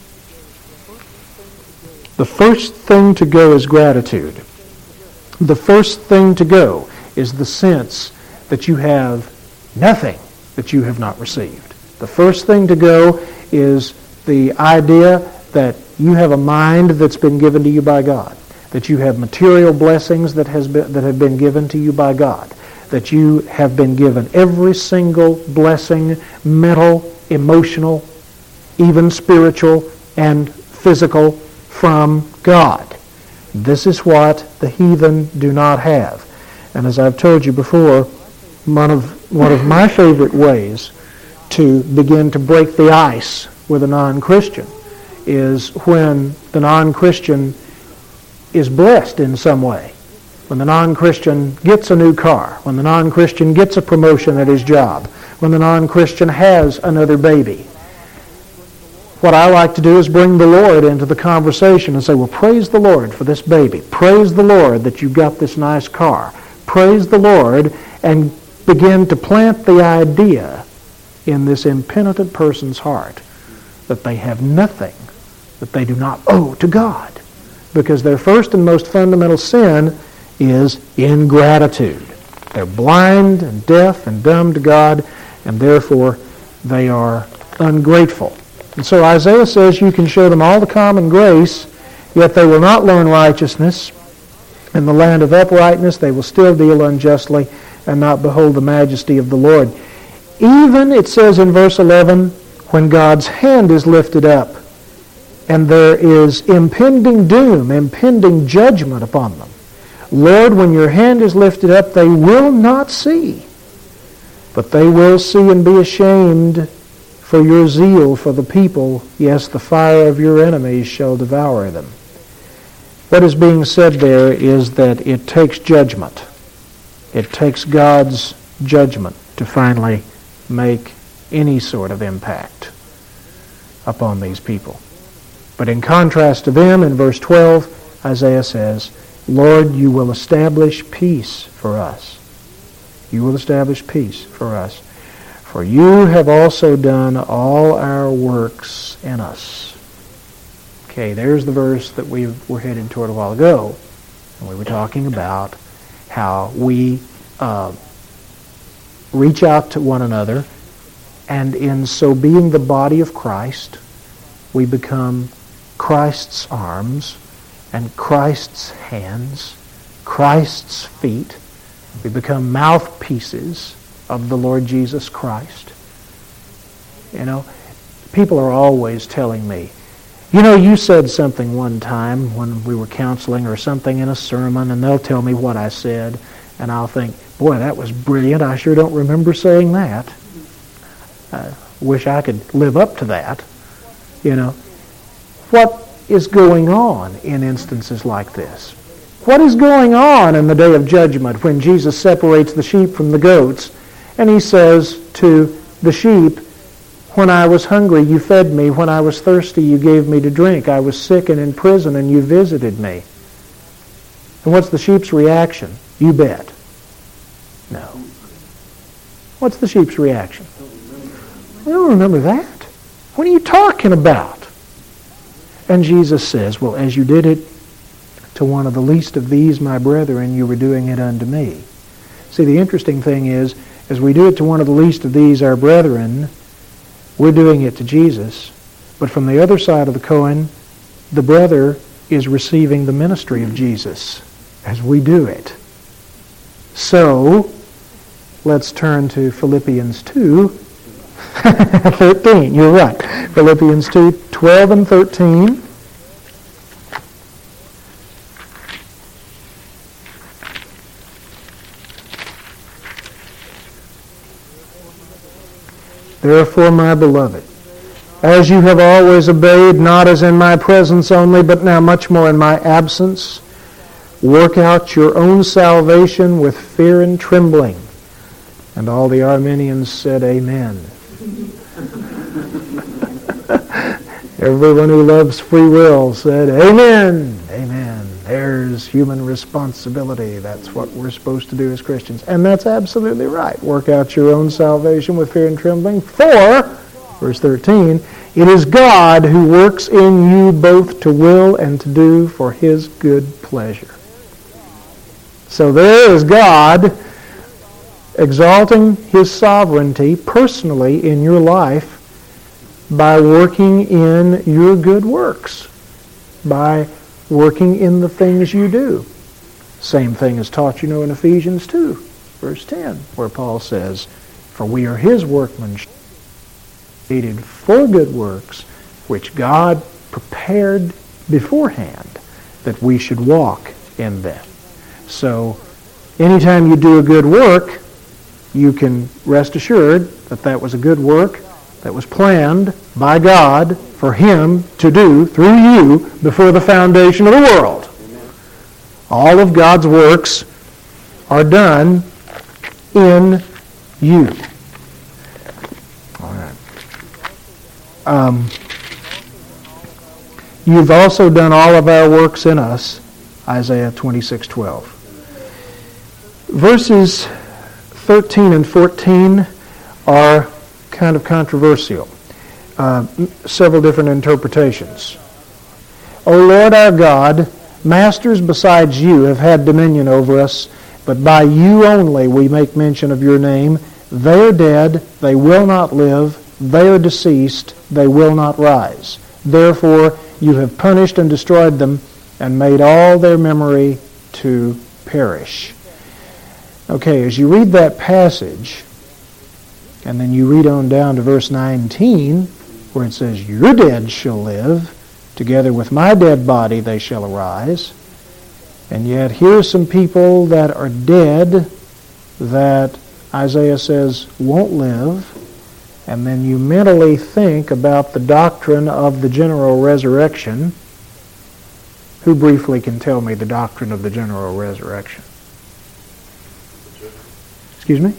The first thing to go is gratitude. The first thing to go is the sense that you have nothing that you have not received. The first thing to go is the idea that you have a mind that's been given to you by God, that you have material blessings that has been, that have been given to you by God, that you have been given every single blessing, mental, emotional, even spiritual and physical, from God. This is what the heathen do not have. And as I've told you before, one of, one of my favorite ways to begin to break the ice with a non-Christian is when the non-Christian is blessed in some way. When the non-Christian gets a new car, when the non-Christian gets a promotion at his job, when the non-Christian has another baby. What I like to do is bring the Lord into the conversation and say, well, praise the Lord for this baby. Praise the Lord that you got this nice car. Praise the Lord, and begin to plant the idea in this impenitent person's heart that they have nothing that they do not owe to God, because their first and most fundamental sin is ingratitude. They're blind and deaf and dumb to God, and therefore they are ungrateful. And so Isaiah says you can show them all the common grace, yet they will not learn righteousness. In the land of uprightness they will still deal unjustly and not behold the majesty of the Lord. Even, it says in verse eleven, when God's hand is lifted up and there is impending doom, impending judgment upon them. Lord, when your hand is lifted up, they will not see, but they will see and be ashamed for your zeal for the people. Yes, the fire of your enemies shall devour them. What is being said there is that it takes judgment. It takes God's judgment to finally make any sort of impact upon these people. But in contrast to them, in verse twelve, Isaiah says, Lord, you will establish peace for us. You will establish peace for us. For you have also done all our works in us. Okay, there's the verse that we were headed toward a while ago. And we were talking about how we uh, reach out to one another, and in so being the body of Christ, we become Christ's arms and Christ's hands, Christ's feet. We become mouthpieces of the Lord Jesus Christ. You know, people are always telling me, you know, you said something one time when we were counseling or something in a sermon, and they'll tell me what I said, and I'll think, boy, that was brilliant. I sure don't remember saying that. I wish I could live up to that. You know, what is going on in instances like this? What is going on in the day of judgment when Jesus separates the sheep from the goats, and he says to the sheep, When I was hungry, you fed me. When I was thirsty, you gave me to drink. I was sick and in prison, and you visited me. And what's the sheep's reaction? You bet. No. What's the sheep's reaction? I don't remember that. What are you talking about? And Jesus says, well, as you did it to one of the least of these, my brethren, you were doing it unto me. See, the interesting thing is, as we do it to one of the least of these, our brethren, we're doing it to Jesus. But from the other side of the coin, the brother is receiving the ministry of Jesus as we do it. So, let's turn to Philippians two, thirteen. You're right. Philippians two, twelve and thirteen. Therefore, my beloved, as you have always obeyed, not as in my presence only, but now much more in my absence, work out your own salvation with fear and trembling. And all the Arminians said, Amen. Everyone who loves free will said, Amen. Amen. There's human responsibility. That's what we're supposed to do as Christians. And that's absolutely right. Work out your own salvation with fear and trembling. For, verse thirteen, it is God who works in you both to will and to do for His good pleasure. So there is God exalting His sovereignty personally in your life by working in your good works, by working in the things you do. Same thing is taught, you know, in Ephesians two, verse ten, where Paul says, for we are His workmanship, created for good works, which God prepared beforehand that we should walk in them. So, anytime you do a good work, you can rest assured that that was a good work that was planned by God for Him to do through you before the foundation of the world. All of God's works are done in you. All right. Um, you've also done all of our works in us, Isaiah twenty-six twelve. Verses thirteen and fourteen are kind of controversial. Uh, several different interpretations. O Lord our God, masters besides you have had dominion over us, but by you only we make mention of your name. They are dead, they will not live, they are deceased, they will not rise. Therefore you have punished and destroyed them, and made all their memory to perish. Okay, as you read that passage, and then you read on down to verse nineteen, where it says, your dead shall live, together with my dead body they shall arise. And yet here are some people that are dead that Isaiah says won't live. And then you mentally think about the doctrine of the general resurrection. Who briefly can tell me the doctrine of the general resurrection? Excuse me?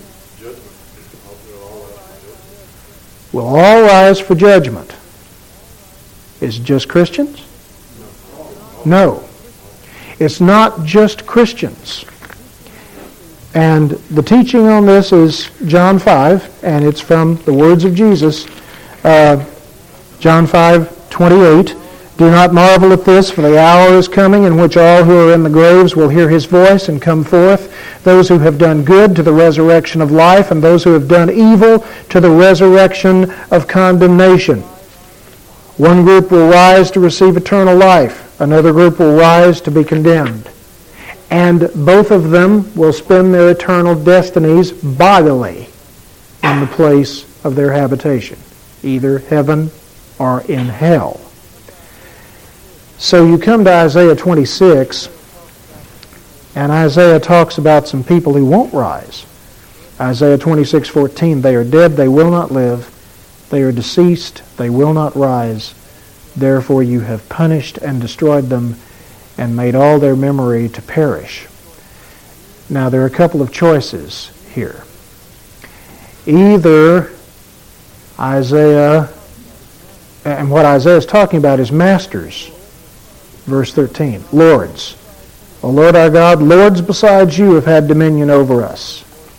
Will all rise for judgment. Is it just Christians? No. It's not just Christians. And the teaching on this is John five, and it's from the words of Jesus. Uh, John five twenty-eight. Do not marvel at this, for the hour is coming in which all who are in the graves will hear His voice and come forth, those who have done good to the resurrection of life, and those who have done evil to the resurrection of condemnation. One group will rise to receive eternal life. Another group will rise to be condemned. And both of them will spend their eternal destinies bodily in the place of their habitation, either heaven or in hell. So you come to Isaiah twenty-six, and Isaiah talks about some people who won't rise. Isaiah twenty-six fourteen, they are dead, they will not live. They are deceased, they will not rise. Therefore you have punished and destroyed them and made all their memory to perish. Now there are a couple of choices here. Either Isaiah, and what Isaiah is talking about is masters. Verse thirteen, lords. O Lord our God, lords besides you have had dominion over us.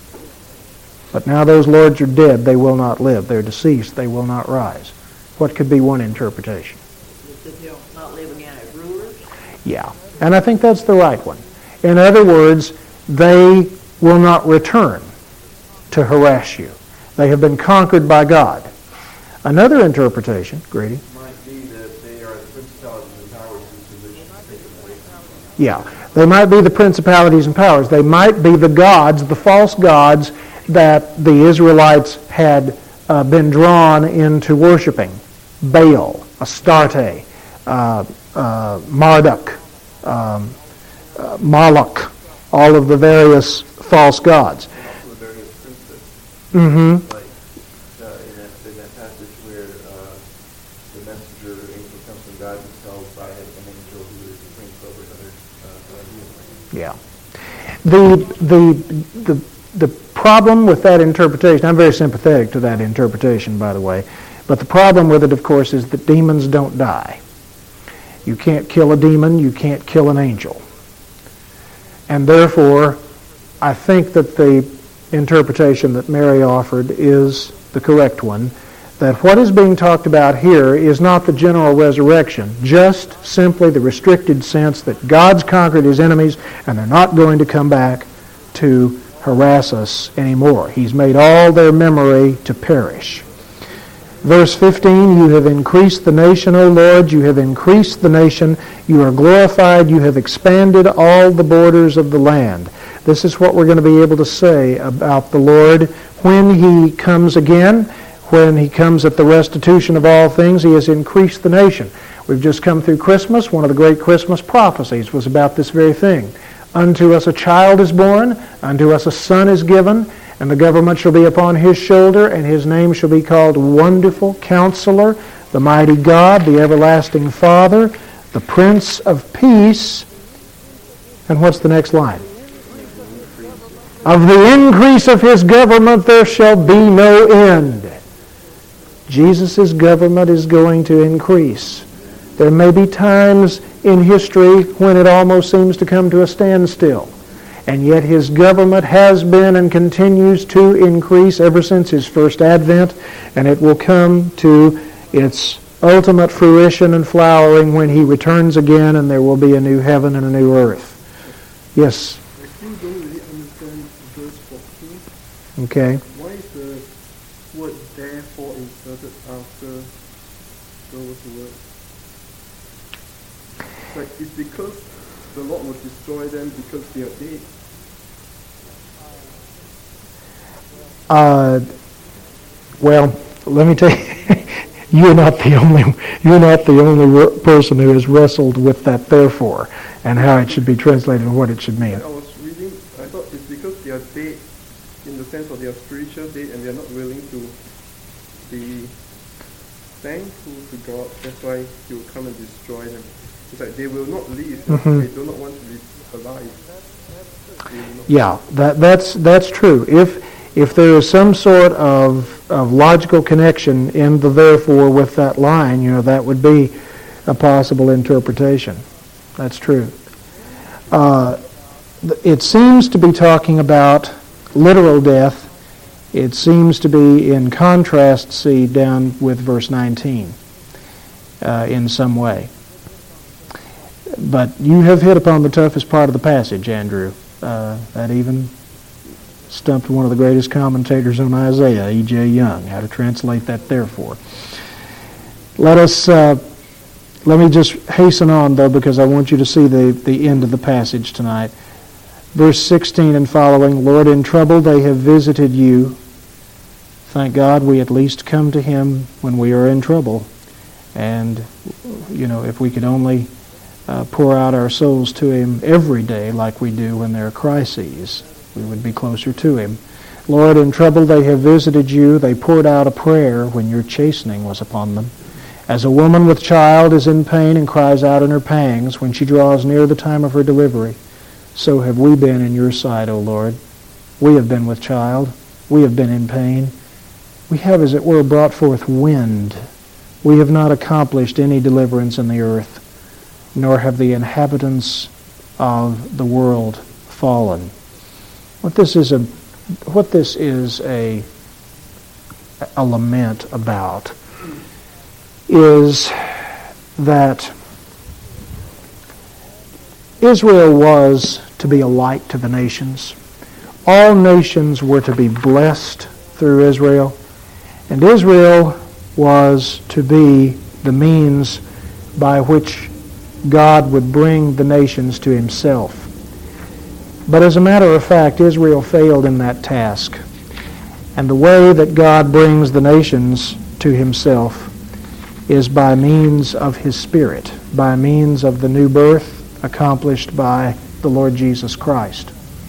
But now those lords are dead, they will not live. They're deceased, they will not rise. What could be one interpretation? That they'll not live again as rulers? Yeah, and I think that's the right one. In other words, they will not return to harass you. They have been conquered by God. Another interpretation, Grady? Might be that they are the principalities and powers whose position is taken away from them. Yeah, they might be the principalities and powers. They might be the gods, the false gods that the Israelites had uh, been drawn into worshiping. Baal, Astarte, uh, uh, Marduk, um, uh, Moloch, all of the various false gods. Also the various princes. Mm-hmm. Like uh, in, that, in that passage where uh, the messenger angel comes from God himself by an angel who is the prince over another uh, uh, Yeah. The the the the problem with that interpretation, I'm very sympathetic to that interpretation, by the way, but the problem with it, of course, is that demons don't die. You can't kill a demon, you can't kill an angel. And therefore, I think that the interpretation that Mary offered is the correct one, that what is being talked about here is not the general resurrection, just simply the restricted sense that God's conquered his enemies and they're not going to come back to harass us anymore. He's made all their memory to perish. Verse fifteen, you have increased the nation, O Lord, you have increased the nation, you are glorified, you have expanded all the borders of the land. This is what we're going to be able to say about the Lord when he comes again, when he comes at the restitution of all things. He has increased the nation. We've just come through Christmas. One of the great Christmas prophecies was about this very thing. Unto us a child is born, unto us a son is given, and the government shall be upon his shoulder, and his name shall be called Wonderful Counselor, the Mighty God, the Everlasting Father, the Prince of Peace. And what's the next line? Of the increase of his government there shall be no end. Jesus' government is going to increase. There may be times in history when it almost seems to come to a standstill. And yet his government has been and continues to increase ever since his first advent, and it will come to its ultimate fruition and flowering when he returns again and there will be a new heaven and a new earth. Yes? I still don't really understand verse fourteen. Okay. Why is the word therefore inserted after those words? Like, it's because the Lord will destroy them because they are dead. Uh, well, let me tell you, you're not the only you're not the only person who has wrestled with that therefore and how it should be translated and what it should mean. I was reading, I thought it's because they are dead in the sense of they are spiritual dead and they are not willing to be thankful to God. That's why He will come and destroy them. It's like they will not live. Mm-hmm. They do not want to live alive. Yeah, that that's that's true. If if there is some sort of, of logical connection in the therefore with that line, you know, that would be a possible interpretation. That's true. Uh, it seems to be talking about literal death. It seems to be in contrast, see, down with verse nineteen uh, in some way. But you have hit upon the toughest part of the passage, Andrew. Uh, that even stumped one of the greatest commentators on Isaiah, E J Young, how to translate that therefore. Let us, uh, let me just hasten on, though, because I want you to see the, the end of the passage tonight. Verse sixteen and following, Lord, in trouble they have visited you. Thank God we at least come to Him when we are in trouble. And, you know, if we could only Uh, pour out our souls to Him every day like we do when there are crises, we would be closer to Him. Lord, in trouble they have visited you. They poured out a prayer when your chastening was upon them. As a woman with child is in pain and cries out in her pangs when she draws near the time of her delivery, so have we been in your sight, O Lord. We have been with child. We have been in pain. we have, as it were, brought forth wind. We have not accomplished any deliverance in the earth, nor have the inhabitants of the world fallen. What this is a, what this is a, a lament about is that Israel was to be a light to the nations. All nations were to be blessed through Israel, and Israel was to be the means by which God would bring the nations to himself. But as a matter of fact, Israel failed in that task. And the way that God brings the nations to himself is by means of his Spirit, by means of the new birth accomplished by the Lord Jesus Christ.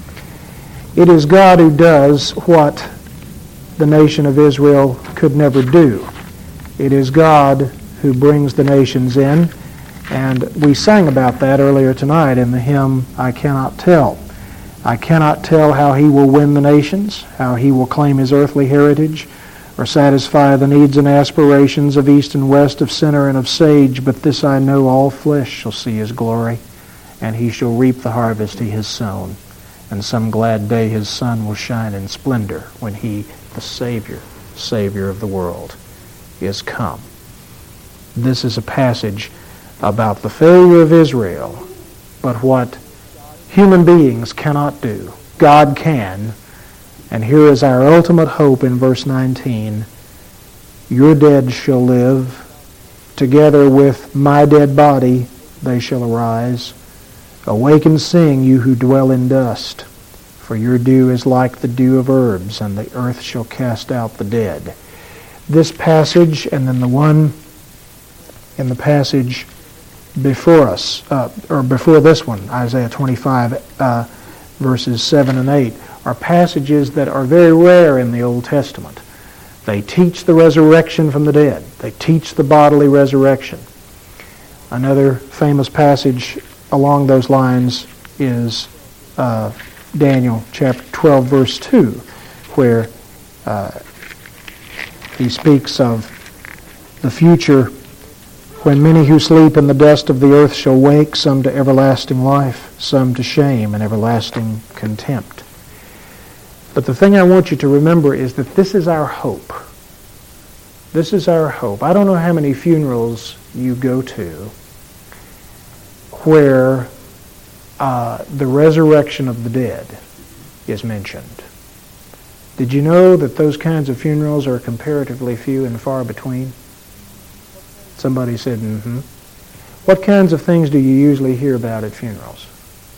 It is God who does what the nation of Israel could never do. It is God who brings the nations in, and we sang about that earlier tonight in the hymn, I Cannot Tell. I cannot tell how he will win the nations, how he will claim his earthly heritage, or satisfy the needs and aspirations of east and west, of sinner and of sage, but this I know, all flesh shall see his glory, and he shall reap the harvest he has sown. And some glad day his sun will shine in splendor when he, the Savior, Savior of the world, is come. This is a passage about the failure of Israel, but what human beings cannot do, God can. And here is our ultimate hope in verse nineteen. Your dead shall live. Together with my dead body they shall arise. Awake and sing, you who dwell in dust. For your dew is like the dew of herbs, and the earth shall cast out the dead. This passage, and then the one in the passage before us, uh, or before this one, Isaiah twenty-five, uh, verses seven and eight, are passages that are very rare in the Old Testament. They teach the resurrection from the dead. They teach the bodily resurrection. Another famous passage along those lines is uh, Daniel chapter twelve, verse two, where uh, he speaks of the future when many who sleep in the dust of the earth shall wake, some to everlasting life, some to shame and everlasting contempt. But the thing I want you to remember is that this is our hope. This is our hope. I don't know how many funerals you go to where uh, the resurrection of the dead is mentioned. Did you know that those kinds of funerals are comparatively few and far between? Somebody said, mm-hmm. What kinds of things do you usually hear about at funerals?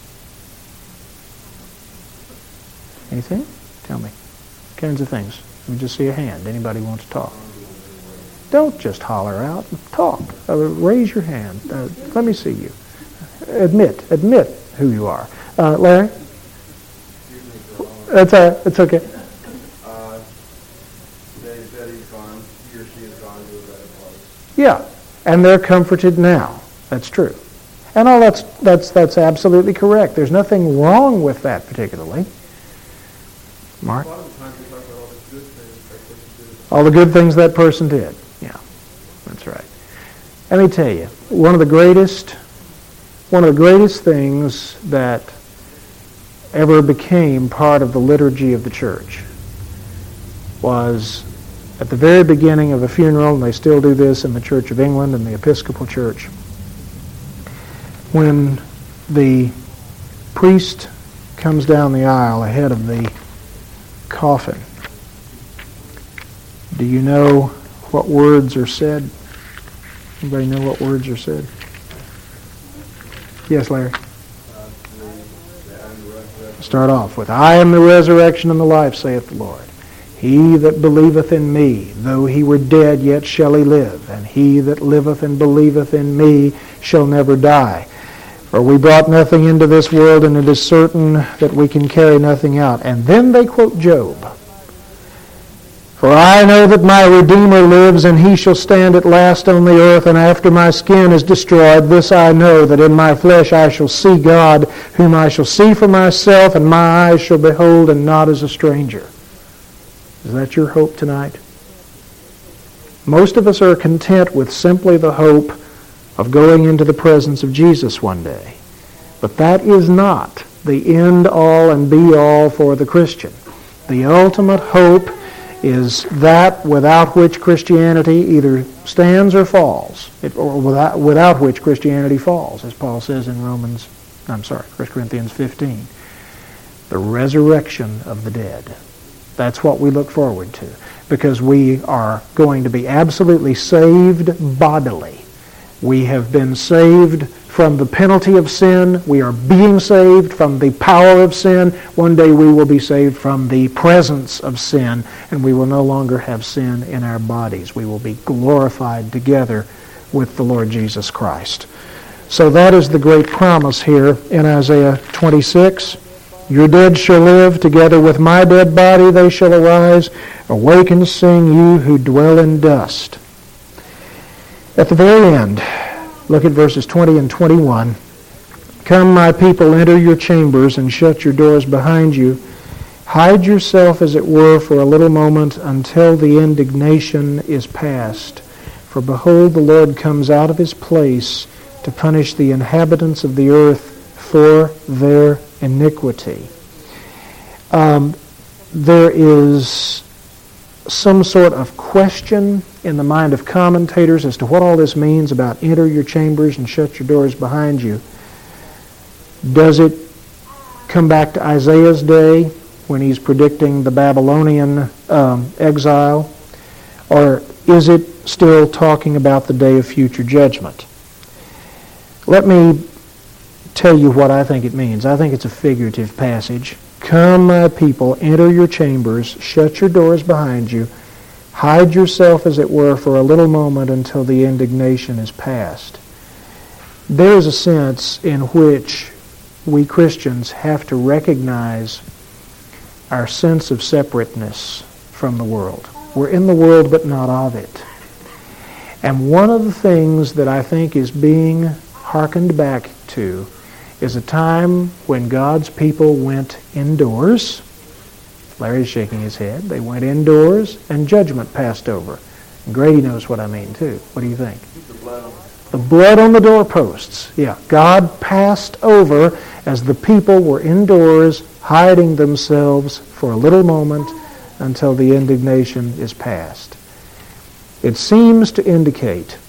Anything? Tell me. What kinds of things? Let me just see a hand. Anybody want to talk? Don't just holler out. Talk. Uh, raise your hand. Uh, let me see you. Admit. Admit who you are. Uh, Larry? That's uh, it's okay. Uh, they said he's gone. He or she has gone to a better place. Yeah, and they're comforted now. That's true. And all that's that's that's absolutely correct. There's nothing wrong with that particularly. Mark? A lot of the times we talk about all the good things that person did. All the good things that person did. Yeah, that's right. Let me tell you, one of the greatest, one of the greatest things that ever became part of the liturgy of the church was at the very beginning of a funeral, and they still do this in the Church of England and the Episcopal Church, when the priest comes down the aisle ahead of the coffin. Do you know what words are said? Anybody know what words are said? Yes, Larry? Start off with, I am the resurrection and the life, saith the Lord. He that believeth in me, though he were dead, yet shall he live. And he that liveth and believeth in me shall never die. For we brought nothing into this world, and it is certain that we can carry nothing out. And then they quote Job. For I know that my Redeemer lives, and he shall stand at last on the earth, and after my skin is destroyed, this I know, that in my flesh I shall see God, whom I shall see for myself, and my eyes shall behold, and not as a stranger. Is that your hope tonight? Most of us are content with simply the hope of going into the presence of Jesus one day. But that is not the end-all and be-all for the Christian. The ultimate hope is that without which Christianity either stands or falls, it, or without, without which Christianity falls, as Paul says in Romans, I'm sorry, First Corinthians fifteen. The resurrection of the dead. That's what we look forward to, because we are going to be absolutely saved bodily. We have been saved from the penalty of sin. We are being saved from the power of sin. One day we will be saved from the presence of sin, and we will no longer have sin in our bodies. We will be glorified together with the Lord Jesus Christ. So that is the great promise here in Isaiah twenty-six. Your dead shall live, together with my dead body they shall arise. Awake and sing, you who dwell in dust. At the very end, look at verses twenty and twenty-one. Come, my people, enter your chambers and shut your doors behind you. Hide yourself, as it were, for a little moment until the indignation is past. For behold, the Lord comes out of his place to punish the inhabitants of the earth for their iniquity. Um, there is some sort of question in the mind of commentators as to what all this means about enter your chambers and shut your doors behind you. Does it come back to Isaiah's day when he's predicting the Babylonian um, exile? Or is it still talking about the day of future judgment? Let me tell you what I think it means. I think it's a figurative passage. Come, my people, enter your chambers, shut your doors behind you, hide yourself, as it were, for a little moment until the indignation is past. There is a sense in which we Christians have to recognize our sense of separateness from the world. We're in the world, but not of it. And one of the things that I think is being hearkened back to is a time when God's people went indoors. Larry's shaking his head. They went indoors and judgment passed over. And Grady knows what I mean too. What do you think? The blood on The blood on the doorposts. Yeah, God passed over as the people were indoors hiding themselves for a little moment until the indignation is past. It seems to indicate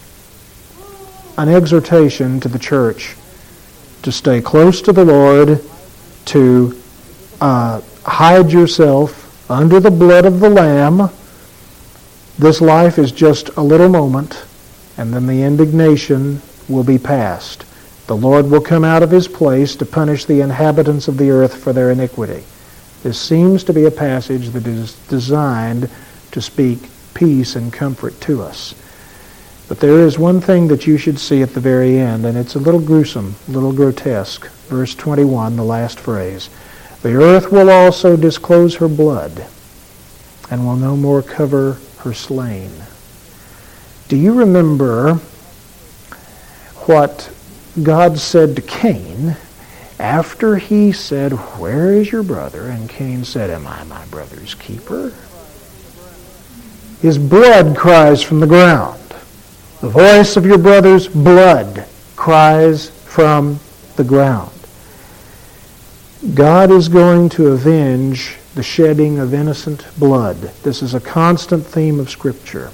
an exhortation to the church to stay close to the Lord, to uh, hide yourself under the blood of the Lamb. This life is just a little moment, and then the indignation will be past. The Lord will come out of his place to punish the inhabitants of the earth for their iniquity. This seems to be a passage that is designed to speak peace and comfort to us. But there is one thing that you should see at the very end, and it's a little gruesome, a little grotesque. Verse twenty-one, the last phrase. The earth will also disclose her blood, and will no more cover her slain. Do you remember what God said to Cain after he said, "Where is your brother?" And Cain said, "Am I my brother's keeper?" His blood cries from the ground. The voice of your brother's blood cries from the ground. God is going to avenge the shedding of innocent blood. This is a constant theme of Scripture.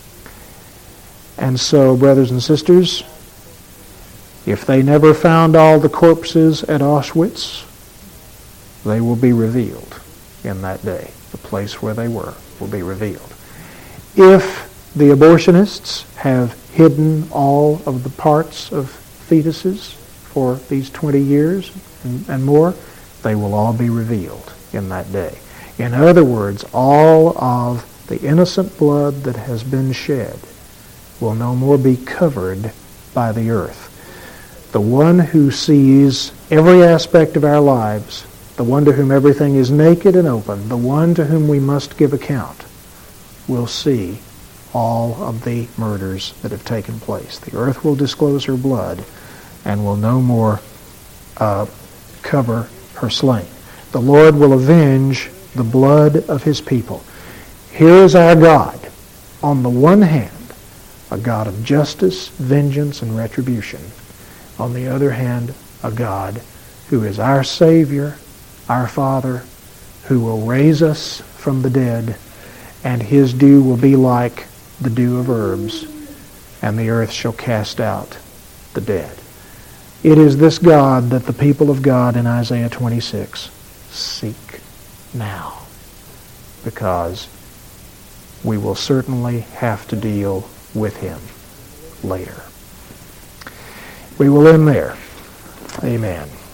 And so, brothers and sisters, if they never found all the corpses at Auschwitz, they will be revealed in that day. The place where they were will be revealed. If the abortionists have hidden all of the parts of fetuses for these twenty years and, and more, they will all be revealed in that day. In other words, all of the innocent blood that has been shed will no more be covered by the earth. The one who sees every aspect of our lives, the one to whom everything is naked and open, the one to whom we must give account, will see all of the murders that have taken place. The earth will disclose her blood and will no more uh, cover her slain. The Lord will avenge the blood of his people. Here is our God, on the one hand, a God of justice, vengeance, and retribution. On the other hand, a God who is our Savior, our Father, who will raise us from the dead, and His dew will be like the dew of herbs, and the earth shall cast out the dead. It is this God that the people of God in Isaiah twenty-six seek now, because we will certainly have to deal with Him later. We will end there. Amen.